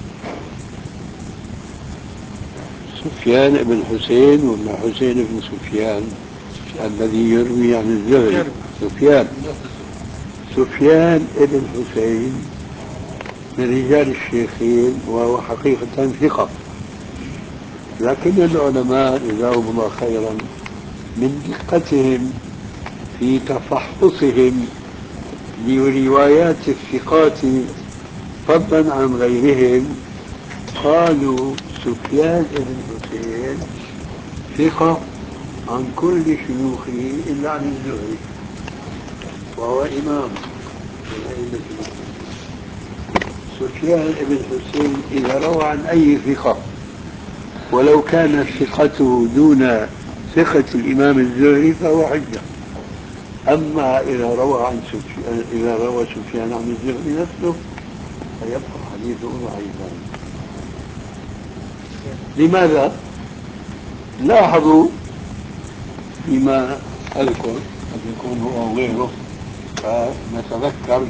سفيان بن حسين ولا حسين بن سفيان الذي يروي عن الزهري سفيان سفيان بن حسين من رجال الشيخين وهو حقيقة ثقة، لكن العلماء جزاهم الله خيرا من دقتهم في تفحصهم لروايات الثقات فضلا عن غيرهم قالوا سفيان بن حسين ثقة عن كل شيوخه إلا عن الزهري وهو إمام من أئمة المسلمين. سفيان بن حسين إذا روى عن أي ثقة ولو كانت ثقته دون ثقة الإمام الزهري فهو حجة. أما إذا روى عن سفيان إذا روى سفيان عن الزهري نفسه فيبقى حديثه ضعيفا. لماذا؟ لاحظوا فيما أذكر قد يكون هو أو غيره فنتذكر.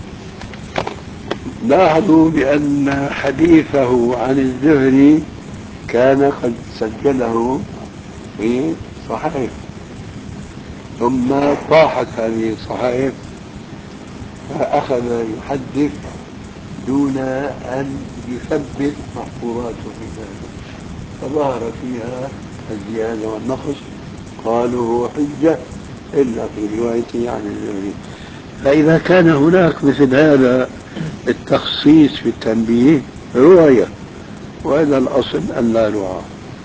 لاحظوا بأن حديثه عن الزهري كان قد سجله في صحيح ثم طاحت هذه الصحائف فأخذ يحدث دون أن يثبت محفوظاته في ذلك فظهر فيها الزيادة والنقص. قالوا هو حجة إلا في روايته عن الزهري. فإذا كان هناك مثل هذا التخصيص في التنبيه رواية، وهذا الأصل أن لا رعاه.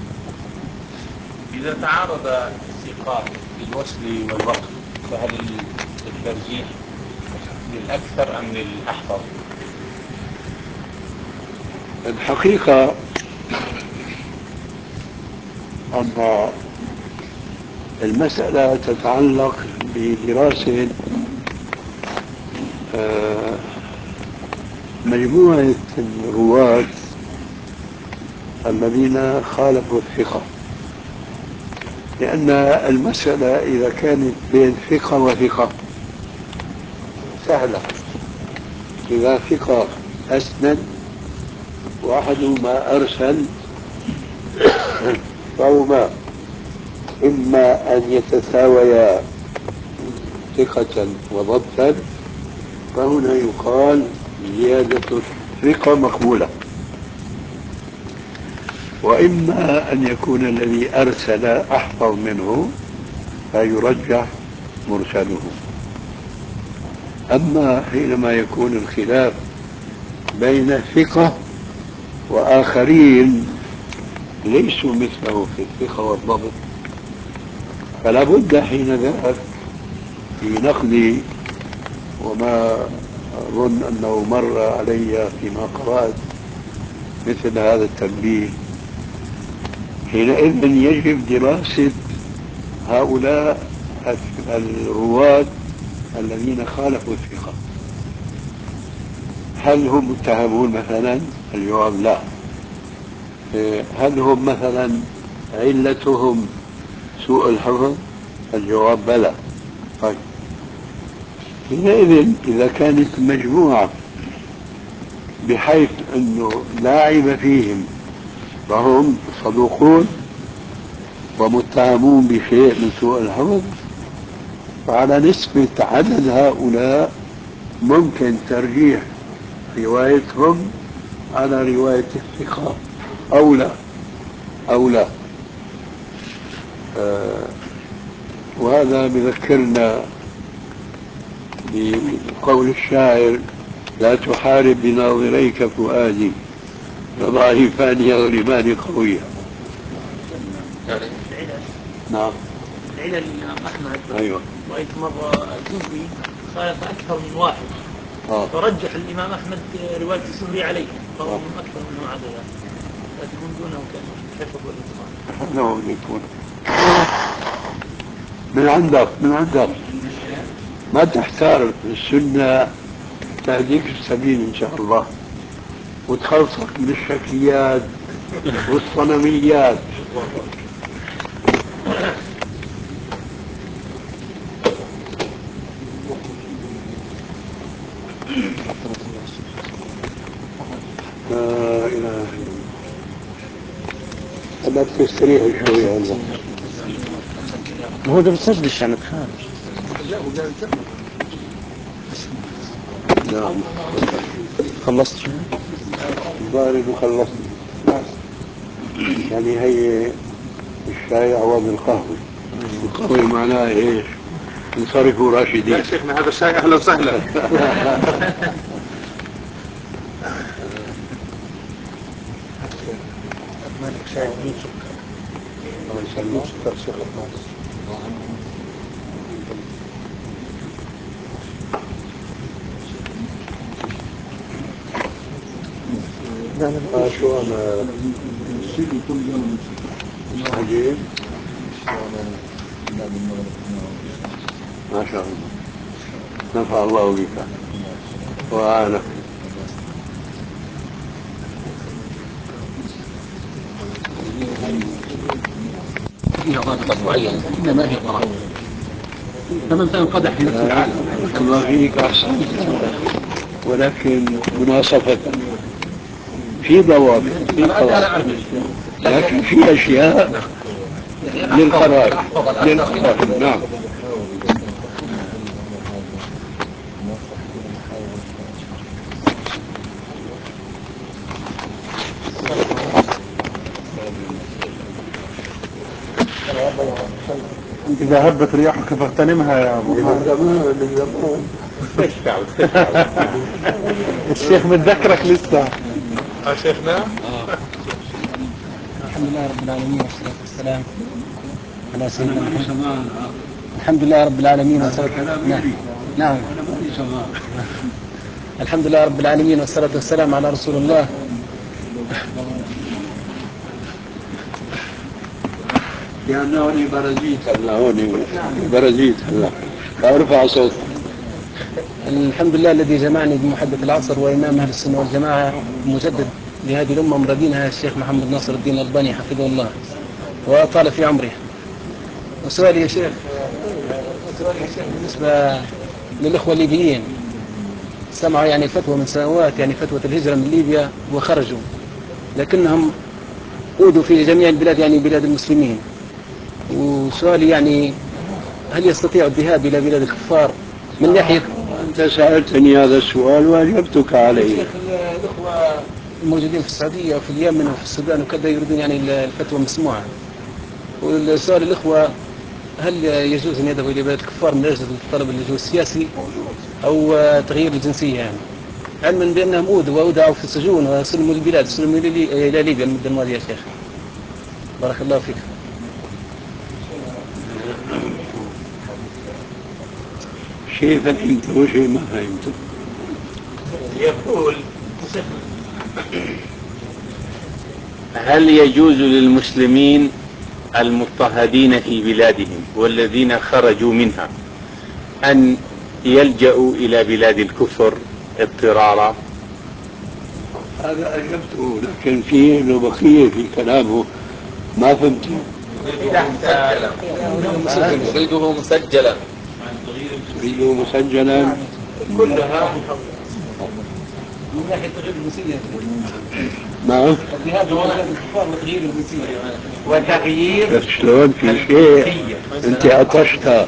إذا تعارض الثقات بالوصل والوقف فهل الترجيح للأكثر أم للأحفظ؟ الحقيقة أن المسألة تتعلق بدراسة مجموعة الرواة الذين خالفوا الثقة، لأن المسألة إذا كانت بين ثقة وثقة سهلة. إذا ثقة أسند وأحدهما أرسل فهما إما أن يتساويا ثقة وضبطا فهنا يقال زيادة الثقة مقبولة، وإما أن يكون الذي أرسل أحفظ منه فيرجح مرسله. أما حينما يكون الخلاف بين ثقة وآخرين ليسوا مثله في الثقة والضبط فلا بد حين ذاك في نقل، وما أظن أنه مر علي فيما قرأت مثل هذا التنبيه، حينئذ يجب دراسة هؤلاء الرواة الذين خالفوا الثقة. هل هم متهمون مثلا؟ الجواب لا. هل هم مثلا علتهم سوء الحفظ؟ الجواب بلى. طيب حينئذ إذا كانت المجموعة بحيث أنه لا عيب فيهم فهم صدوقون ومتهمون بشيء من سوء الحفظ، فعلى نسبة عدد هؤلاء ممكن ترجيح روايتهم على رواية الثقة أو لا أو لا. آه وهذا بذكرنا بقول الشاعر: لا تحارب بناظريك فؤادي فضعيفان يغلبان قويا. نعم. العلل الإمام أحمد أيوة. رأيت مرة الزهري خالف أكثر من واحد آه. فرجح الإمام أحمد رواية الزهري عليه قالوا أنه أكثر منه عددا قد يكون دونه كالحفظ والإتقان. نعم يكون من عندك من عندك ما تحتار السنة تهديك السبيل إن شاء الله وتخلصك من الشكليات والصنميات. لا إله إلا الله. بدك تستريح شوي هلا. ما هو ده بتسجلش يعني بخير. نعم خلصت شو؟ الظاهر انه خلصت. يعني هي الشاي عوض القهوة. القهوة معناها ايش؟ انصرفوا راشدين. لا شيخنا هذا الشاي اهلا وسهلا. مالك شاي بدون سكر. الله يسلمك. سكر شيخ عباس. آه شو انا عجيب ما شاء الله. نفع الله بك وأعانك. فيها ضابطة معينة إنما هي ضرر. فمن تنقدح في نفس العالم الله فيك أحسن ولكن مناصفة في ضوابط في قواعد لكن في أشياء للقرائن للقرائن. نعم إذا هبت رياحك فاغتنمها يا أبو من زمان من زمان. الشيخ متذكرك لسه. اه شيخنا. الحمد لله رب العالمين والصلاة والسلام على سيدنا محمد. الحمد لله رب العالمين والصلاة نعم نعم الحمد لله رب العالمين والصلاة والسلام على رسول الله. يعني هوني برزيت هلا هوني برزيت هلا ارفع صوت. الحمد لله الذي جمعني بمحدث العصر وإمام أهل السنة والجماعة مجدد لهذه الأمة من دينها الشيخ محمد ناصر الدين الألباني حفظه الله وأطال في عمره. وسؤالي يا شيخ سؤالي يا شيخ بالنسبة للإخوة الليبيين سمعوا يعني فتوى من سنوات يعني فتوى الهجرة من ليبيا وخرجوا لكنهم أودوا في جميع البلاد يعني بلاد المسلمين. وسؤالي يعني هل يستطيع الذهاب إلى بلاد الكفار من ناحية أنت سألتني هذا السؤال وأجبتك عليه. شيخ الأخوة الموجودين في السعودية وفي اليمن وفي السودان وكذا يريدون يعني الفتوى مسموعة. والسؤال الأخوة هل يجوز أن يذهبوا إلى بلاد الكفار من أجل طلب اللجوء السياسي أو تغيير الجنسية يعني علما بأنهم أودوا وأودعوا في السجون وسلموا للبلاد سلموا إلى ليبيا المدة الماضية يا شيخ. بارك الله فيك. شيء فهمت وشيء ما فهمت. يقول هل يجوز للمسلمين المضطهدين في بلادهم والذين خرجوا منها أن يلجأوا إلى بلاد الكفر اضطرارا؟ هذا أجبته لكن فيه له بقية في كلامه ما فهمت. أريده مسجلا. تريده مسجلا كلها من ناحية تغيير الجنسية نعم. الذهاب إلى بلاد الكفار وتغيير الجنسية وتغيير شلون في شيء أنت عطشت.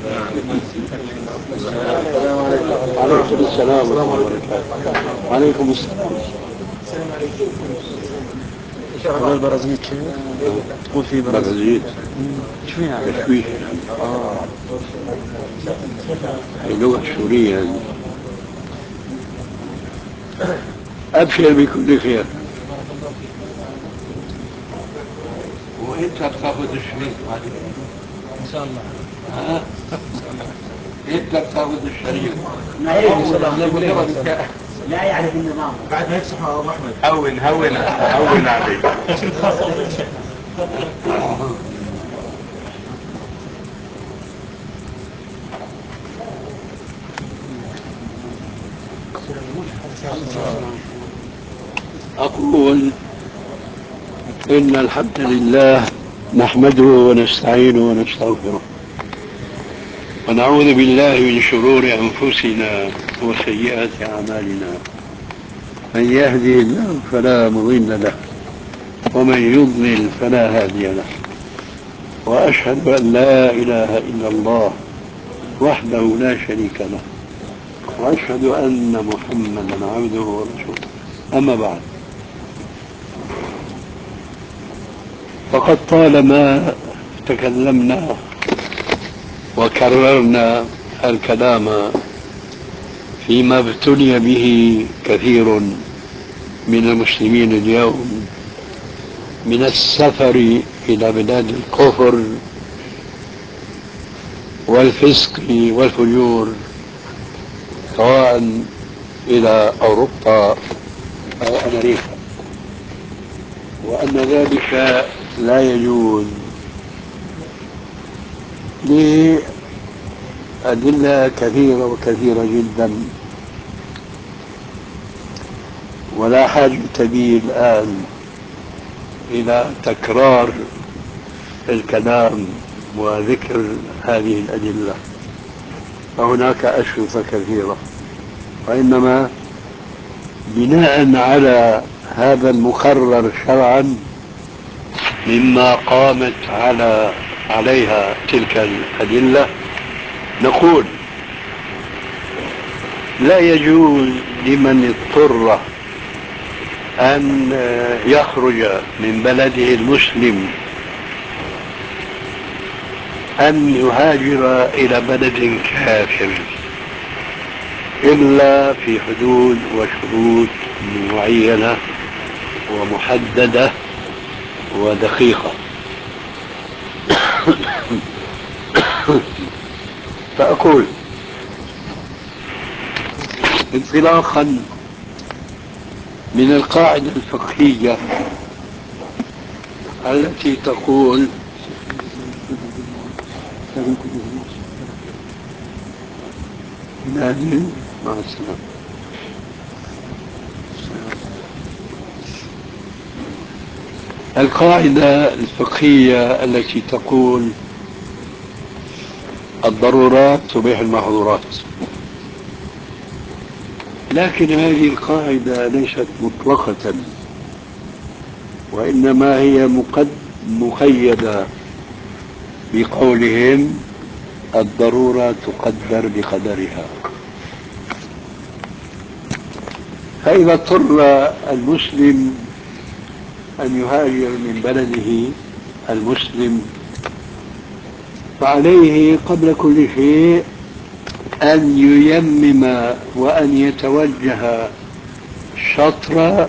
عليكم السلام ورحمة الله وبركاته. عليكم السلام. هذا البرازيل شيء تقول فيه برازيل برازيل شو يعني؟ تشويش هي لغة سورية هذه. أبشر بكل خير. وأنت تاخذ الشريط بعدين إن شاء الله. ها انت بتاخذ الشريط. لا يعرف النظام. بعد ما يفسح ابو احمد. هون هون هون عليك. أقول إن الحمد لله نحمده ونستعينه ونستغفره ونعوذ بالله من شرور أنفسنا وسيئات أعمالنا. من يهدي الله فلا مضل له ومن يضلل فلا هادي له، وأشهد أن لا إله إلا الله وحده لا شريك له، وأشهد أن محمدا عبده ورسوله. أما بعد، فقد طالما تكلمنا وكررنا الكلام فيما ابتلي به كثير من المسلمين اليوم من السفر إلى بلاد الكفر والفسق والفجور، سواء إلى أوروبا أو أمريكا، وأن ذلك لا يجوز لأدلة كثيرة وكثيرة جدا، ولا حاجة بي الآن إلى تكرار الكلام وذكر هذه الأدلة، فهناك أشرطة كثيرة، وإنما بناء على هذا المقرر شرعا مما قامت على عليها تلك الأدلة، نقول لا يجوز لمن اضطر أن يخرج من بلده المسلم أن يهاجر إلى بلد كافر إلا في حدود وشروط معينة ومحددة ودقيقة. فأقول انطلاقا من القاعدة الفقهية التي تقول نادي مع السلامة. القاعدة الفقهية التي تقول الضرورات تبيح المحظورات، لكن هذه القاعدة ليست مطلقة، وإنما هي مقيدة بقولهم الضرورة تقدر بقدرها. فإذا اضطر المسلم أن يهاجر من بلده المسلم، فعليه قبل كل شيء أن ييمم وأن يتوجه شطر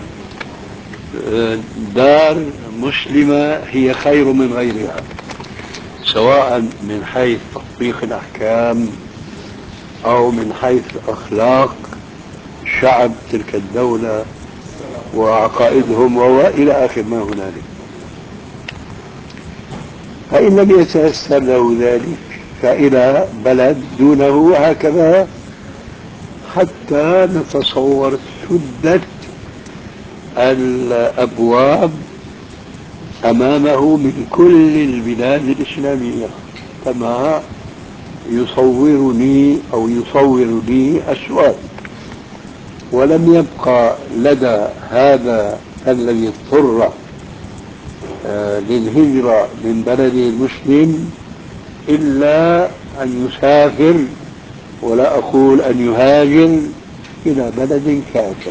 دار مسلمة هي خير من غيرها، سواء من حيث تطبيق الأحكام أو من حيث أخلاق شعب تلك الدولة وعقائدهم وإلى آخر ما هنالك. فإن لم يتيسر له ذلك فإلى بلد دونه، وهكذا حتى نتصور سدت الأبواب أمامه من كل البلاد الإسلامية، كما يصورني أو يصور لي السؤال. ولم يبقى لدى هذا الذي اضطر للهجرة من بلده المسلم إلا أن يسافر، ولا أقول أن يهاجر إلى بلد كافر.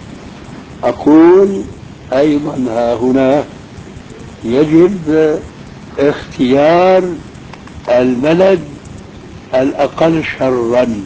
أقول أيضا ها هنا يجب اختيار البلد الأقل شرا،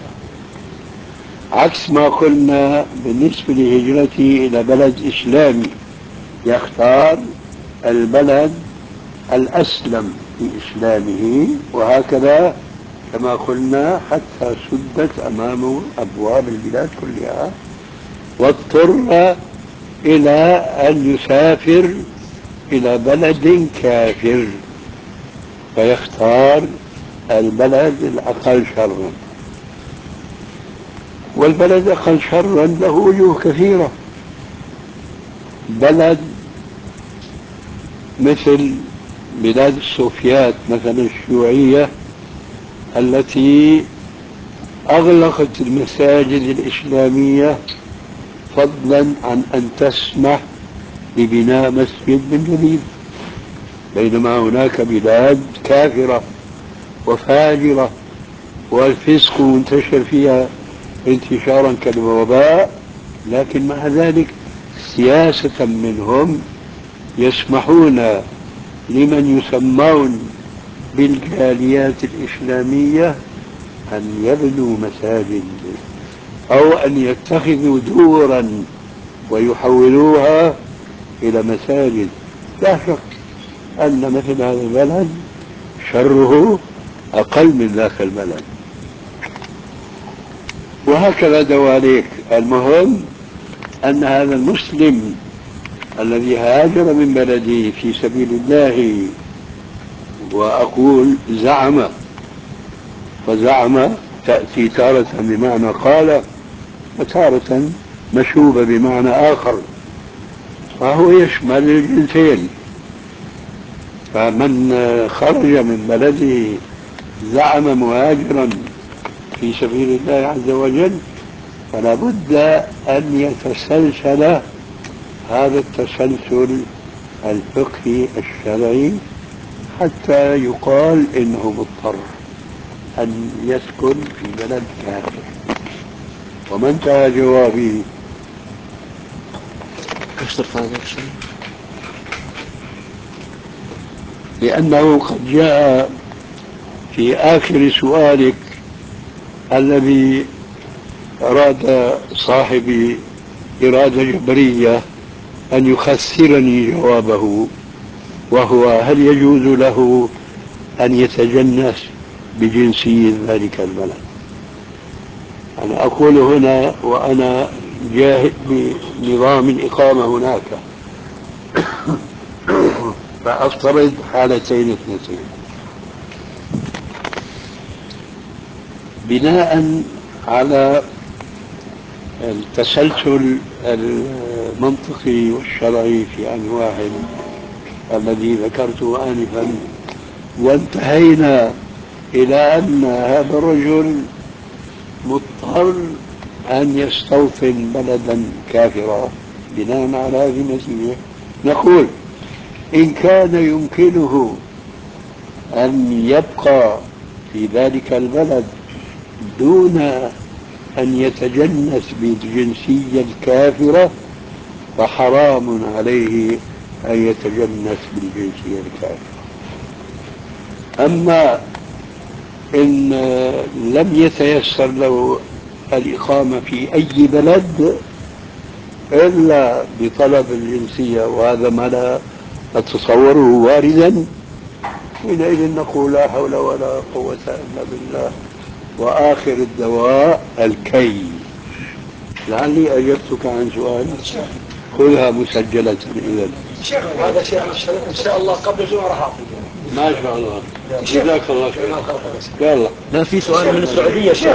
عكس ما قلنا بالنسبة لهجرتي إلى بلد إسلامي، يختار البلد الأسلم في إسلامه، وهكذا كما قلنا حتى سدت أمامه أبواب البلاد كلها، واضطر إلى أن يسافر إلى بلد كافر فيختار البلد الأقل شرا. والبلد الأقل شرا له وجوه كثيرة. بلد مثل بلاد السوفيات مثلا الشيوعية التي أغلقت المساجد الإسلامية فضلا عن أن تسمح ببناء مسجد من جديد، بينما هناك بلاد كافرة وفاجرة والفسق منتشر فيها انتشارا كالوباء، لكن مع ذلك سياسة منهم يسمحون لمن يسمون بالجاليات الإسلامية أن يبنوا مساجد أو أن يتخذوا دورا ويحولوها إلى مساجد. لا شك أن مثل هذا البلد شره أقل من ذاك البلد، وهكذا دواليك. المهم أن هذا المسلم الذي هاجر من بلده في سبيل الله، وأقول زعم، فزعم تأتي تارة بمعنى قال وتارة مشوبة بمعنى آخر، فهو يشمل الجنسين. فمن خرج من بلده زعم مهاجرا في سبيل الله عز وجل فلا بد أن يتسلسل هذا التسلسل الفقهي الشرعي حتى يقال إنه مضطر أن يسكن في بلد كافر. وما انتهى جوابي. لأنه قد جاء في آخر سؤالك الذي أراد صاحبي إرادة جبرية أن يخسرني جوابه، وهو هل يجوز له أن يتجنس بجنسية ذلك البلد. أنا أقول هنا وأنا جاهد بنظام الإقامة هناك فأفترض حالتين اثنتين. بناء على التسلسل المنطقي والشرعي في أنواع الذي ذكرته آنفا، وانتهينا إلى أن هذا الرجل مضطر أن يستوطن بلدا كافرا بناء على هذه النتيجة، نقول إن كان يمكنه أن يبقى في ذلك البلد دون أن يتجنس بالجنسية الكافرة فحرام عليه أن يتجنس بالجنسية الكافرة. أما إن لم يتيسر له الإقامة في أي بلد إلا بطلب الجنسية، وهذا ما لا أتصوره واردا، حينئذ نقول لا حول ولا قوة إلا بالله. وآخر الدواء الكي. لعلي أجبتك عن سؤال، خذها مسجلة إذن. شيخ هذا شيخ إن شاء الله قبل الجمعة راح أعطيك. ما شاء الله، جزاك الله خير. يلا. لا في سؤال من السعودية شيخ.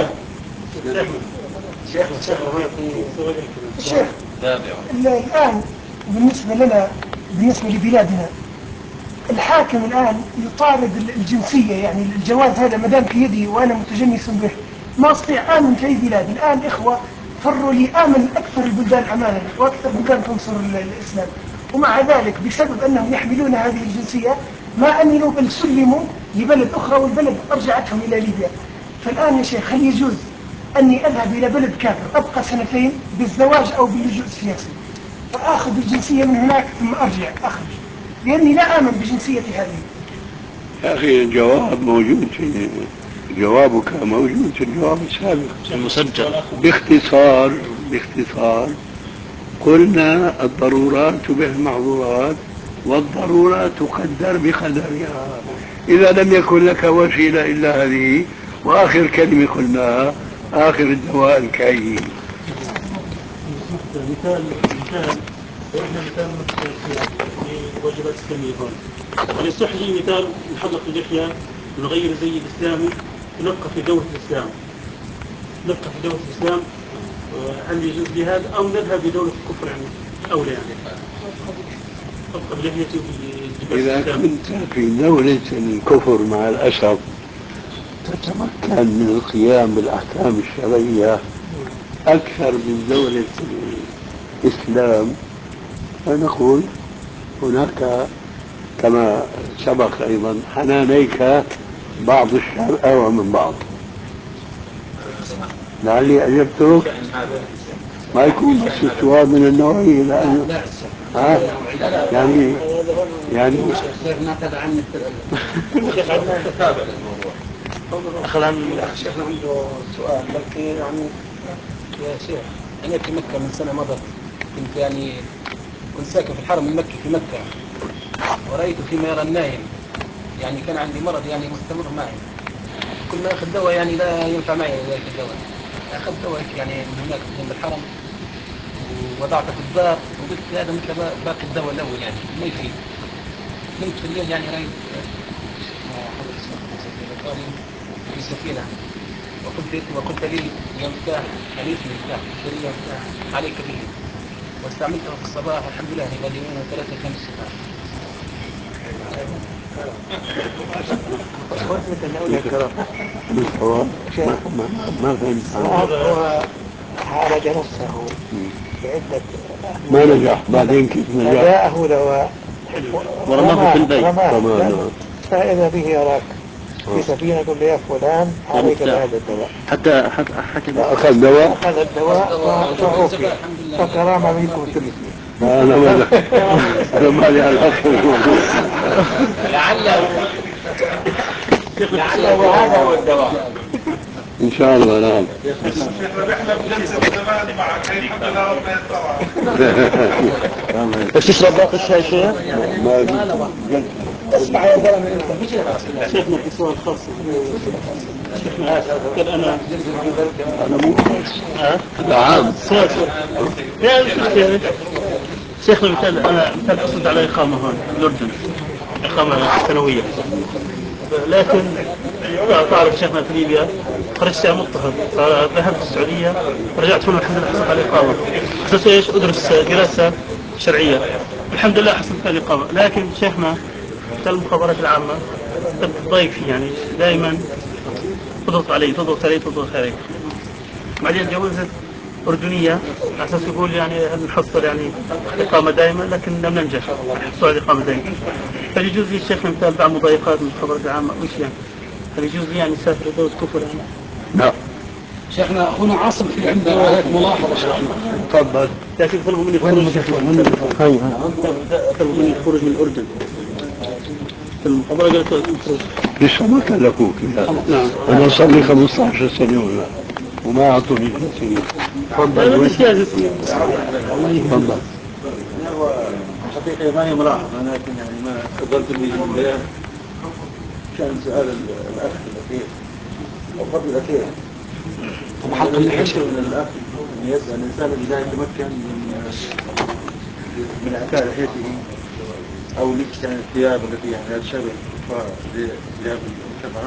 شيخ شيخ الآن بالنسبة لنا بالنسبة لبلادنا الحاكم الآن يطارد الجنسية، يعني الجواز هذا ما دام في يدي وأنا متجنس به ما أستطيع آمن في أي بلاد. الآن إخوة فروا لي آمن أكثر البلدان أمانا وأكثر بلدان تنصر الإسلام، ومع ذلك بسبب أنهم يحملون هذه الجنسية ما أمنوا بل سلموا لبلد أخرى والبلد أرجعتهم إلى ليبيا. فالآن يا شيخ هل يجوز أني أذهب إلى بلد كافر أبقى سنتين بالزواج أو باللجوء السياسي فآخذ الجنسية من هناك ثم أرجع أخرج، لأني لا آمن بجنسيتي هذه؟ يا أخي الجواب موجود، جوابك موجود في الجواب السابق المسجل. باختصار باختصار قلنا الضرورات تبيح المحظورات والضرورة تقدر بقدرها. إذا لم يكن لك وسيلة إلا هذه وآخر كلمة قلناها آخر الدواء الكي. مثال مثال احنا مثال في واجبات اسلاميه هون. هل يصح لي مثال نحلق اللحيه نغير زي الاسلامي نبقى في دوله الاسلام نبقى في دوله الاسلام هل يجوز لي هذا او نذهب لدوله الكفر يعني اولى يعني ابقى بلحيتي إذا كنت في دولة الكفر مع الأسف تتمكن من القيام بالأحكام الشرعية أكثر من دولة الإسلام، فنقول هناك كما سبق أيضا حنانيك بعض الشرع أوى من بعض. لعلي أجبتك ما يكون بس السؤال من النوعية لأنه ها يعني يعني ناخذ عنك تتابع الموضوع. شيخنا عنده سؤال بلكي يعني يا شيخ أنا في مكة من سنة مضت كنت يعني كنت ساكن في الحرم المكي في مكة ورأيت فيما يرى النايم يعني كان عندي مرض يعني مستمر معي كل ما أخذ دواء يعني لا ينفع معي ذلك الدواء أخذ دواء يعني من هناك جنب الحرم ووضعته في الدار وقلت هذا مثل باقي الدواء الأول يعني ما يفيد. نمت في الليل يعني رأيت حضرة الشيخ في سفينة وقلت وقلت لي يا مفتاح يعني اسمي مفتاح قلت لي يا مفتاح عليك به واستعملته في الصباح والحمد لله بعد يومين وثلاثة كان الشفاء. هو ما ما فهمت هو عالج نفسه بعدة ما نجح بعدين كيف نجح؟ جاءه دواء ورماه في البيت رماه فإذا به يراك في سفينة يقول لي يا فلان عليك بهذا الدواء حتى حتى أخذ دواء أخذ الدواء وعوفي فكرامة منكم تمثلي. أنا ما أنا ما لي علاقة لعله لعله هذا هو الدواء. إن شاء الله. نعم. شيخنا نحن بجلسة زمان معك الحمد لله ربنا يستر. بس تشرب باقي الشاي شيخ؟ ما اسمع يا زلمه انت شيخنا في سؤال خاص شيخنا كان انا أنا مو خاص هذا عام. سؤال سؤال يا شيخنا مثال انا مثال حصلت على اقامه هون في الاردن اقامه سنويه لكن تعرف شيخنا في ليبيا خرجت مضطهد فذهبت السعوديه ورجعت هنا الحمد لله حصلت على اقامه خصوصا ايش ادرس دراسه شرعيه الحمد لله حصلت على الاقامه لكن شيخنا المخابرات العامه ضيفي يعني دائما تضغط علي تضغط علي تضغط علي بعدين جوزت أردنية على أساس يقول يعني نحصل يعني إقامة دائمة لكن لم ننجح نحصل على إقامة دائمة. هل يجوز لي الشيخ مثال بعض مضايقات من الخبرات العامة وش يعني؟ هل يجوز لي يعني أسافر دولة كفر يعني؟ لا. شيخنا اخونا عاصم في عنده عليك ملاحظه شيخنا. تفضل. لكن طلبوا مني الخروج طلبوا مني الخروج من الأردن. المخابرة قالت الخروج. لسه ما كلفوك. نعم. أنا صار لي خمسة عشر سنة ولا وما أعطوني جنسية. تفضل. مش جاهز. تفضل. حقيقة ما هي ملاحظة لكن يعني ما قدرت لي البيان كان سؤال الأخ الأخير أو قبل الأخير. طبعا فهمت من الأخ أن يسأل الإنسان الذي لا يتمكن من من إعفاء لحيته أو لبس يعني الثياب التي يعني تشبه الكفار ثياب الكفرة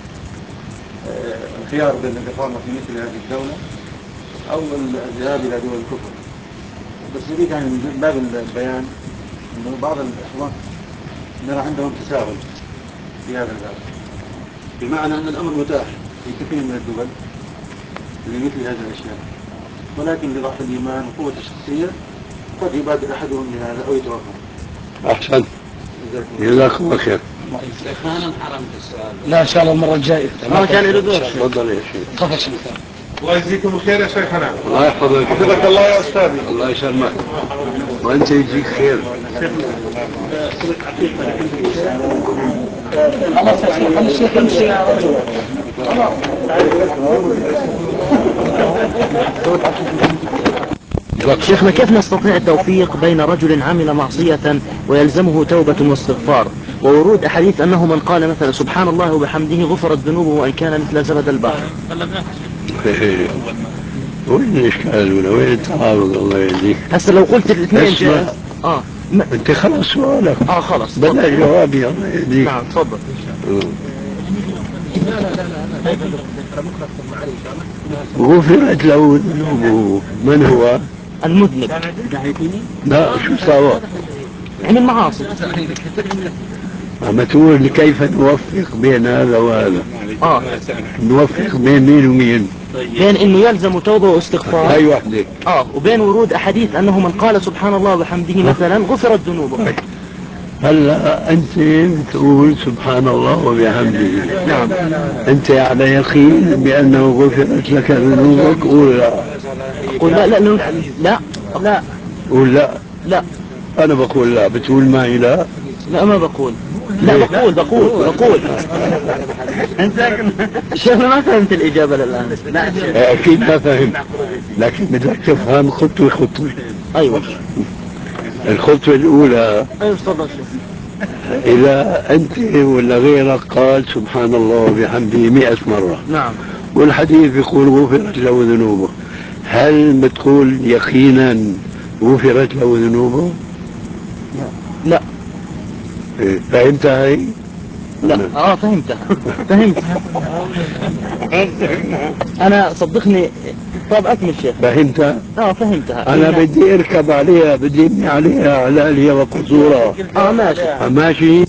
الخيار بين الإقامة في مثل هذه الدولة أو الذهاب إلى دول الكفر. بس يريد يعني من باب البيان أنه بعض الإخوان نرى عندهم تساهل في هذا الباب بمعنى أن الأمر متاح في كثير من الدول لمثل هذه الأشياء ولكن لضعف الإيمان وقوة الشخصية قد يبادر أحدهم لهذا أو يتوقف. أحسن. جزاكم الله خير. انا انحرمت السؤال. لا ان شاء الله المره الجايه. ما كان له دور. تفضل يا شيخ. تفضل شيخ. الله يجزيكم الخير يا شيخنا. الله يحفظك. حفظك الله يا أستاذي. الله يسلمك. وأنت يجزيك خير. خلاص يا شيخ خلي الشيخ يمشي يا رجل. شيخنا كيف نستطيع التوفيق بين رجل عمل معصية ويلزمه توبة واستغفار وورود أحاديث أنه من قال مثلا سبحان الله وبحمده غفرت ذنوبه وإن كان مثل زبد البحر. وين الإشكال ولا وين التعارض الله يهديك؟ هسه لو قلت الاثنين جائز. اه م... انت خلص سؤالك. اه خلص بدأ جوابي الله يهديك. نعم تفضل. لا لا لا لا غفرت له ذنوبه. من هو؟ المذنب. لا شو صار؟ يعني المعاصي. أما تقول كيف نوفق بين هذا وهذا؟ اه نوفق بين مين ومين؟ بين انه يلزم توبه واستغفار. هاي وحده. اه وبين ورود احاديث انه من قال سبحان الله وبحمده مثلا غفرت ذنوبه. هلا انت بتقول سبحان الله وبحمده. نعم. انت على يقين بانه غفرت لك ذنوبك؟ قول لا. قول لا لا لا لا لا. قول لا. لا. انا بقول لا، بتقول معي لا؟ لا ما بقول. لا بقول بقول بقول. شيخنا ما فهمت الإجابة للآن. أكيد ما فهمت، لكن بدك تفهم خطوة خطوة. أيوة. الخطوة الأولى. أيوة تفضل شيخ. إذا أنت ولا غيرك قال سبحان الله وبحمده مئة مرة. نعم. والحديث يقول غفرت له ذنوبه، هل بتقول يقينا غفرت له ذنوبه؟ لا. إيه. فهمتها هي؟ لا اه فهمتها. فهمتها. انا صدقني. طب اكمل شيخ. فهمتها؟ اه فهمتها. انا بدي اركب عليها، بدي ابني عليها على اليا وقصورها. اه ماشي. ماشي.